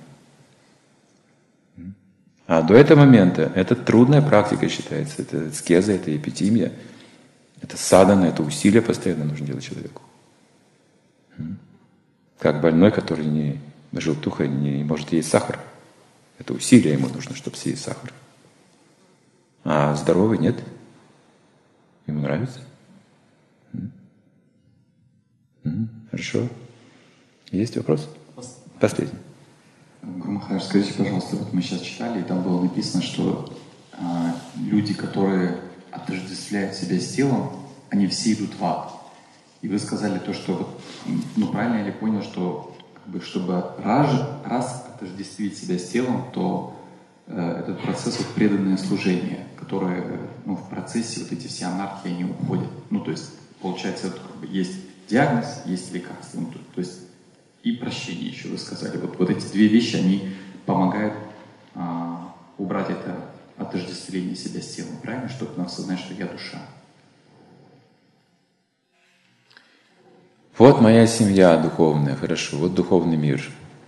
А до этого момента это трудная практика считается. Это аскеза, это епитимия. Это садхана, это усилия постоянно нужно делать человеку. Как больной, который не желтуха, не может есть сахар. Это усилие ему нужно, чтобы съесть сахар. А здоровый нет. Ему нравится. Хорошо. Есть вопрос? Последний. Гуру Махарадж, скажите, пожалуйста, вот мы сейчас читали, и там было написано, что люди, которые отождествляют себя с телом, они все идут в ад. И вы сказали то, что, правильно я ли понял, что чтобы раз отождествить себя с телом, то этот процесс преданное служение, которое в процессе вот эти все анархии, они уходят. То есть, получается, есть диагноз, есть лекарство. То есть и прощение еще вы сказали. Вот эти 2 вещи, они помогают убрать это отождествление себя с телом, правильно? Чтобы нам осознать, что я душа. Вот моя семья духовная, хорошо, вот духовный мир.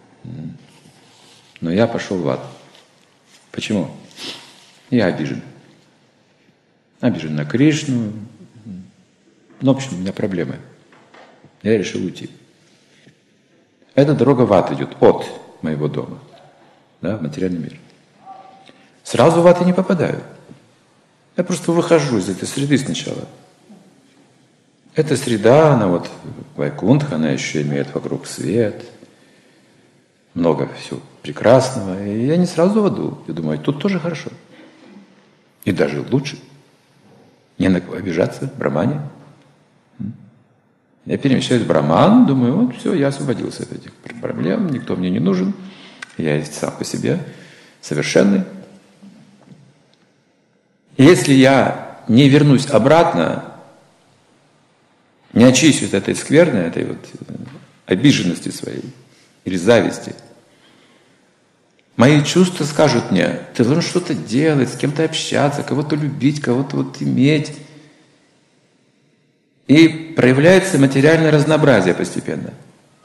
Но я пошел в ад. Почему? Я обижен. Обижен на Кришну. В общем, у меня проблемы. Я решил уйти. Эта дорога в ад идет от моего дома, да, в материальный мир. Сразу в ад я не попадаю. Я просто выхожу из этой среды сначала. Эта среда, она Вайкунтха, она еще имеет вокруг свет, много всего прекрасного. И я не сразу в аду. Я думаю, тут тоже хорошо. И даже лучше. Не на кого обижаться, в Брахмане. Я перемещаюсь в Брахман, думаю, вот все, я освободился от этих проблем, никто мне не нужен, я есть сам по себе, совершенный. И если я не вернусь обратно, не очищусь от этой скверны, этой обиженности своей или зависти, мои чувства скажут мне, ты должен что-то делать, с кем-то общаться, кого-то любить, кого-то иметь. И проявляется материальное разнообразие постепенно.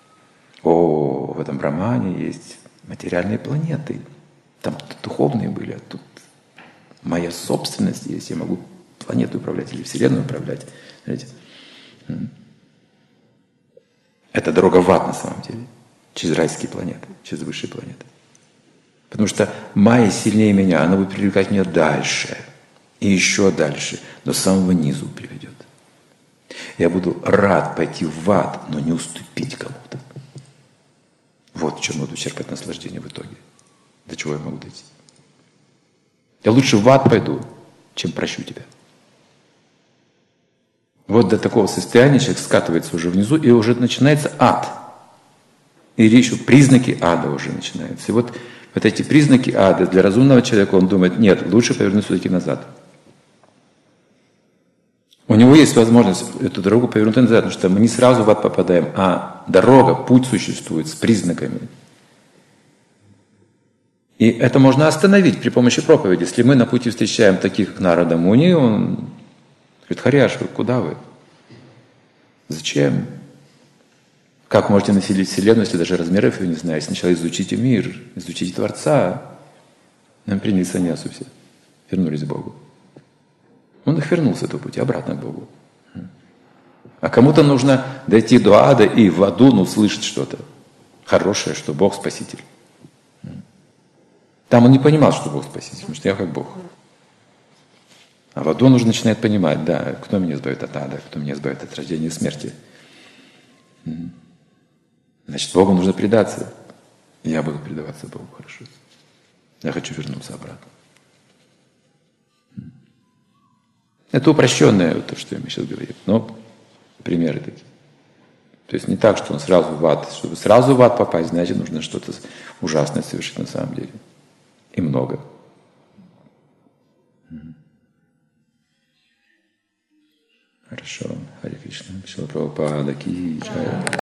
В этом Брахмане есть материальные планеты. Там духовные были, а тут моя собственность есть. Я могу планету управлять или Вселенную управлять. Знаете? Это дорога в ад на самом деле. Через райские планеты, через высшие планеты. Потому что Майя сильнее меня, она будет привлекать меня дальше. И еще дальше. До самого низу приведет. Я буду рад пойти в ад, но не уступить кому-то. Вот в чем буду черпать наслаждение в итоге. До чего я могу дойти. Я лучше в ад пойду, чем прощу тебя. Вот до такого состояния человек скатывается уже внизу, и уже начинается ад. И еще признаки ада уже начинаются. И вот эти признаки ада для разумного человека, он думает, нет, лучше повернуть все-таки назад. У него есть возможность эту дорогу повернуть назад, потому что мы не сразу в ад попадаем, а дорога, путь существует с признаками. И это можно остановить при помощи проповеди. Если мы на пути встречаем таких, как Нарада Муни, он говорит: Харияш, вы куда вы? Зачем? Как можете населить Вселенную, если даже размеров ее не знаете? Сначала изучите мир, изучите Творца. Нам приняли саньясу все, вернулись к Богу. Он их вернул с этого пути обратно к Богу. А кому-то нужно дойти до ада и в аду услышать что-то хорошее, что Бог Спаситель. Там он не понимал, что Бог Спаситель, потому что я как Бог. А в аду он уже начинает понимать, да, кто меня избавит от ада, кто меня избавит от рождения и смерти. Значит, Богу нужно предаться. Я буду предаваться Богу, хорошо. Я хочу вернуться обратно. Это упрощенное, то, что я сейчас говорю. Но примеры такие. То есть не так, что он сразу в ад. Чтобы сразу в ад попасть, значит, нужно что-то ужасное совершить на самом деле. И много. Хорошо. Харе Кришна. Шрила Прабхупада ки джай.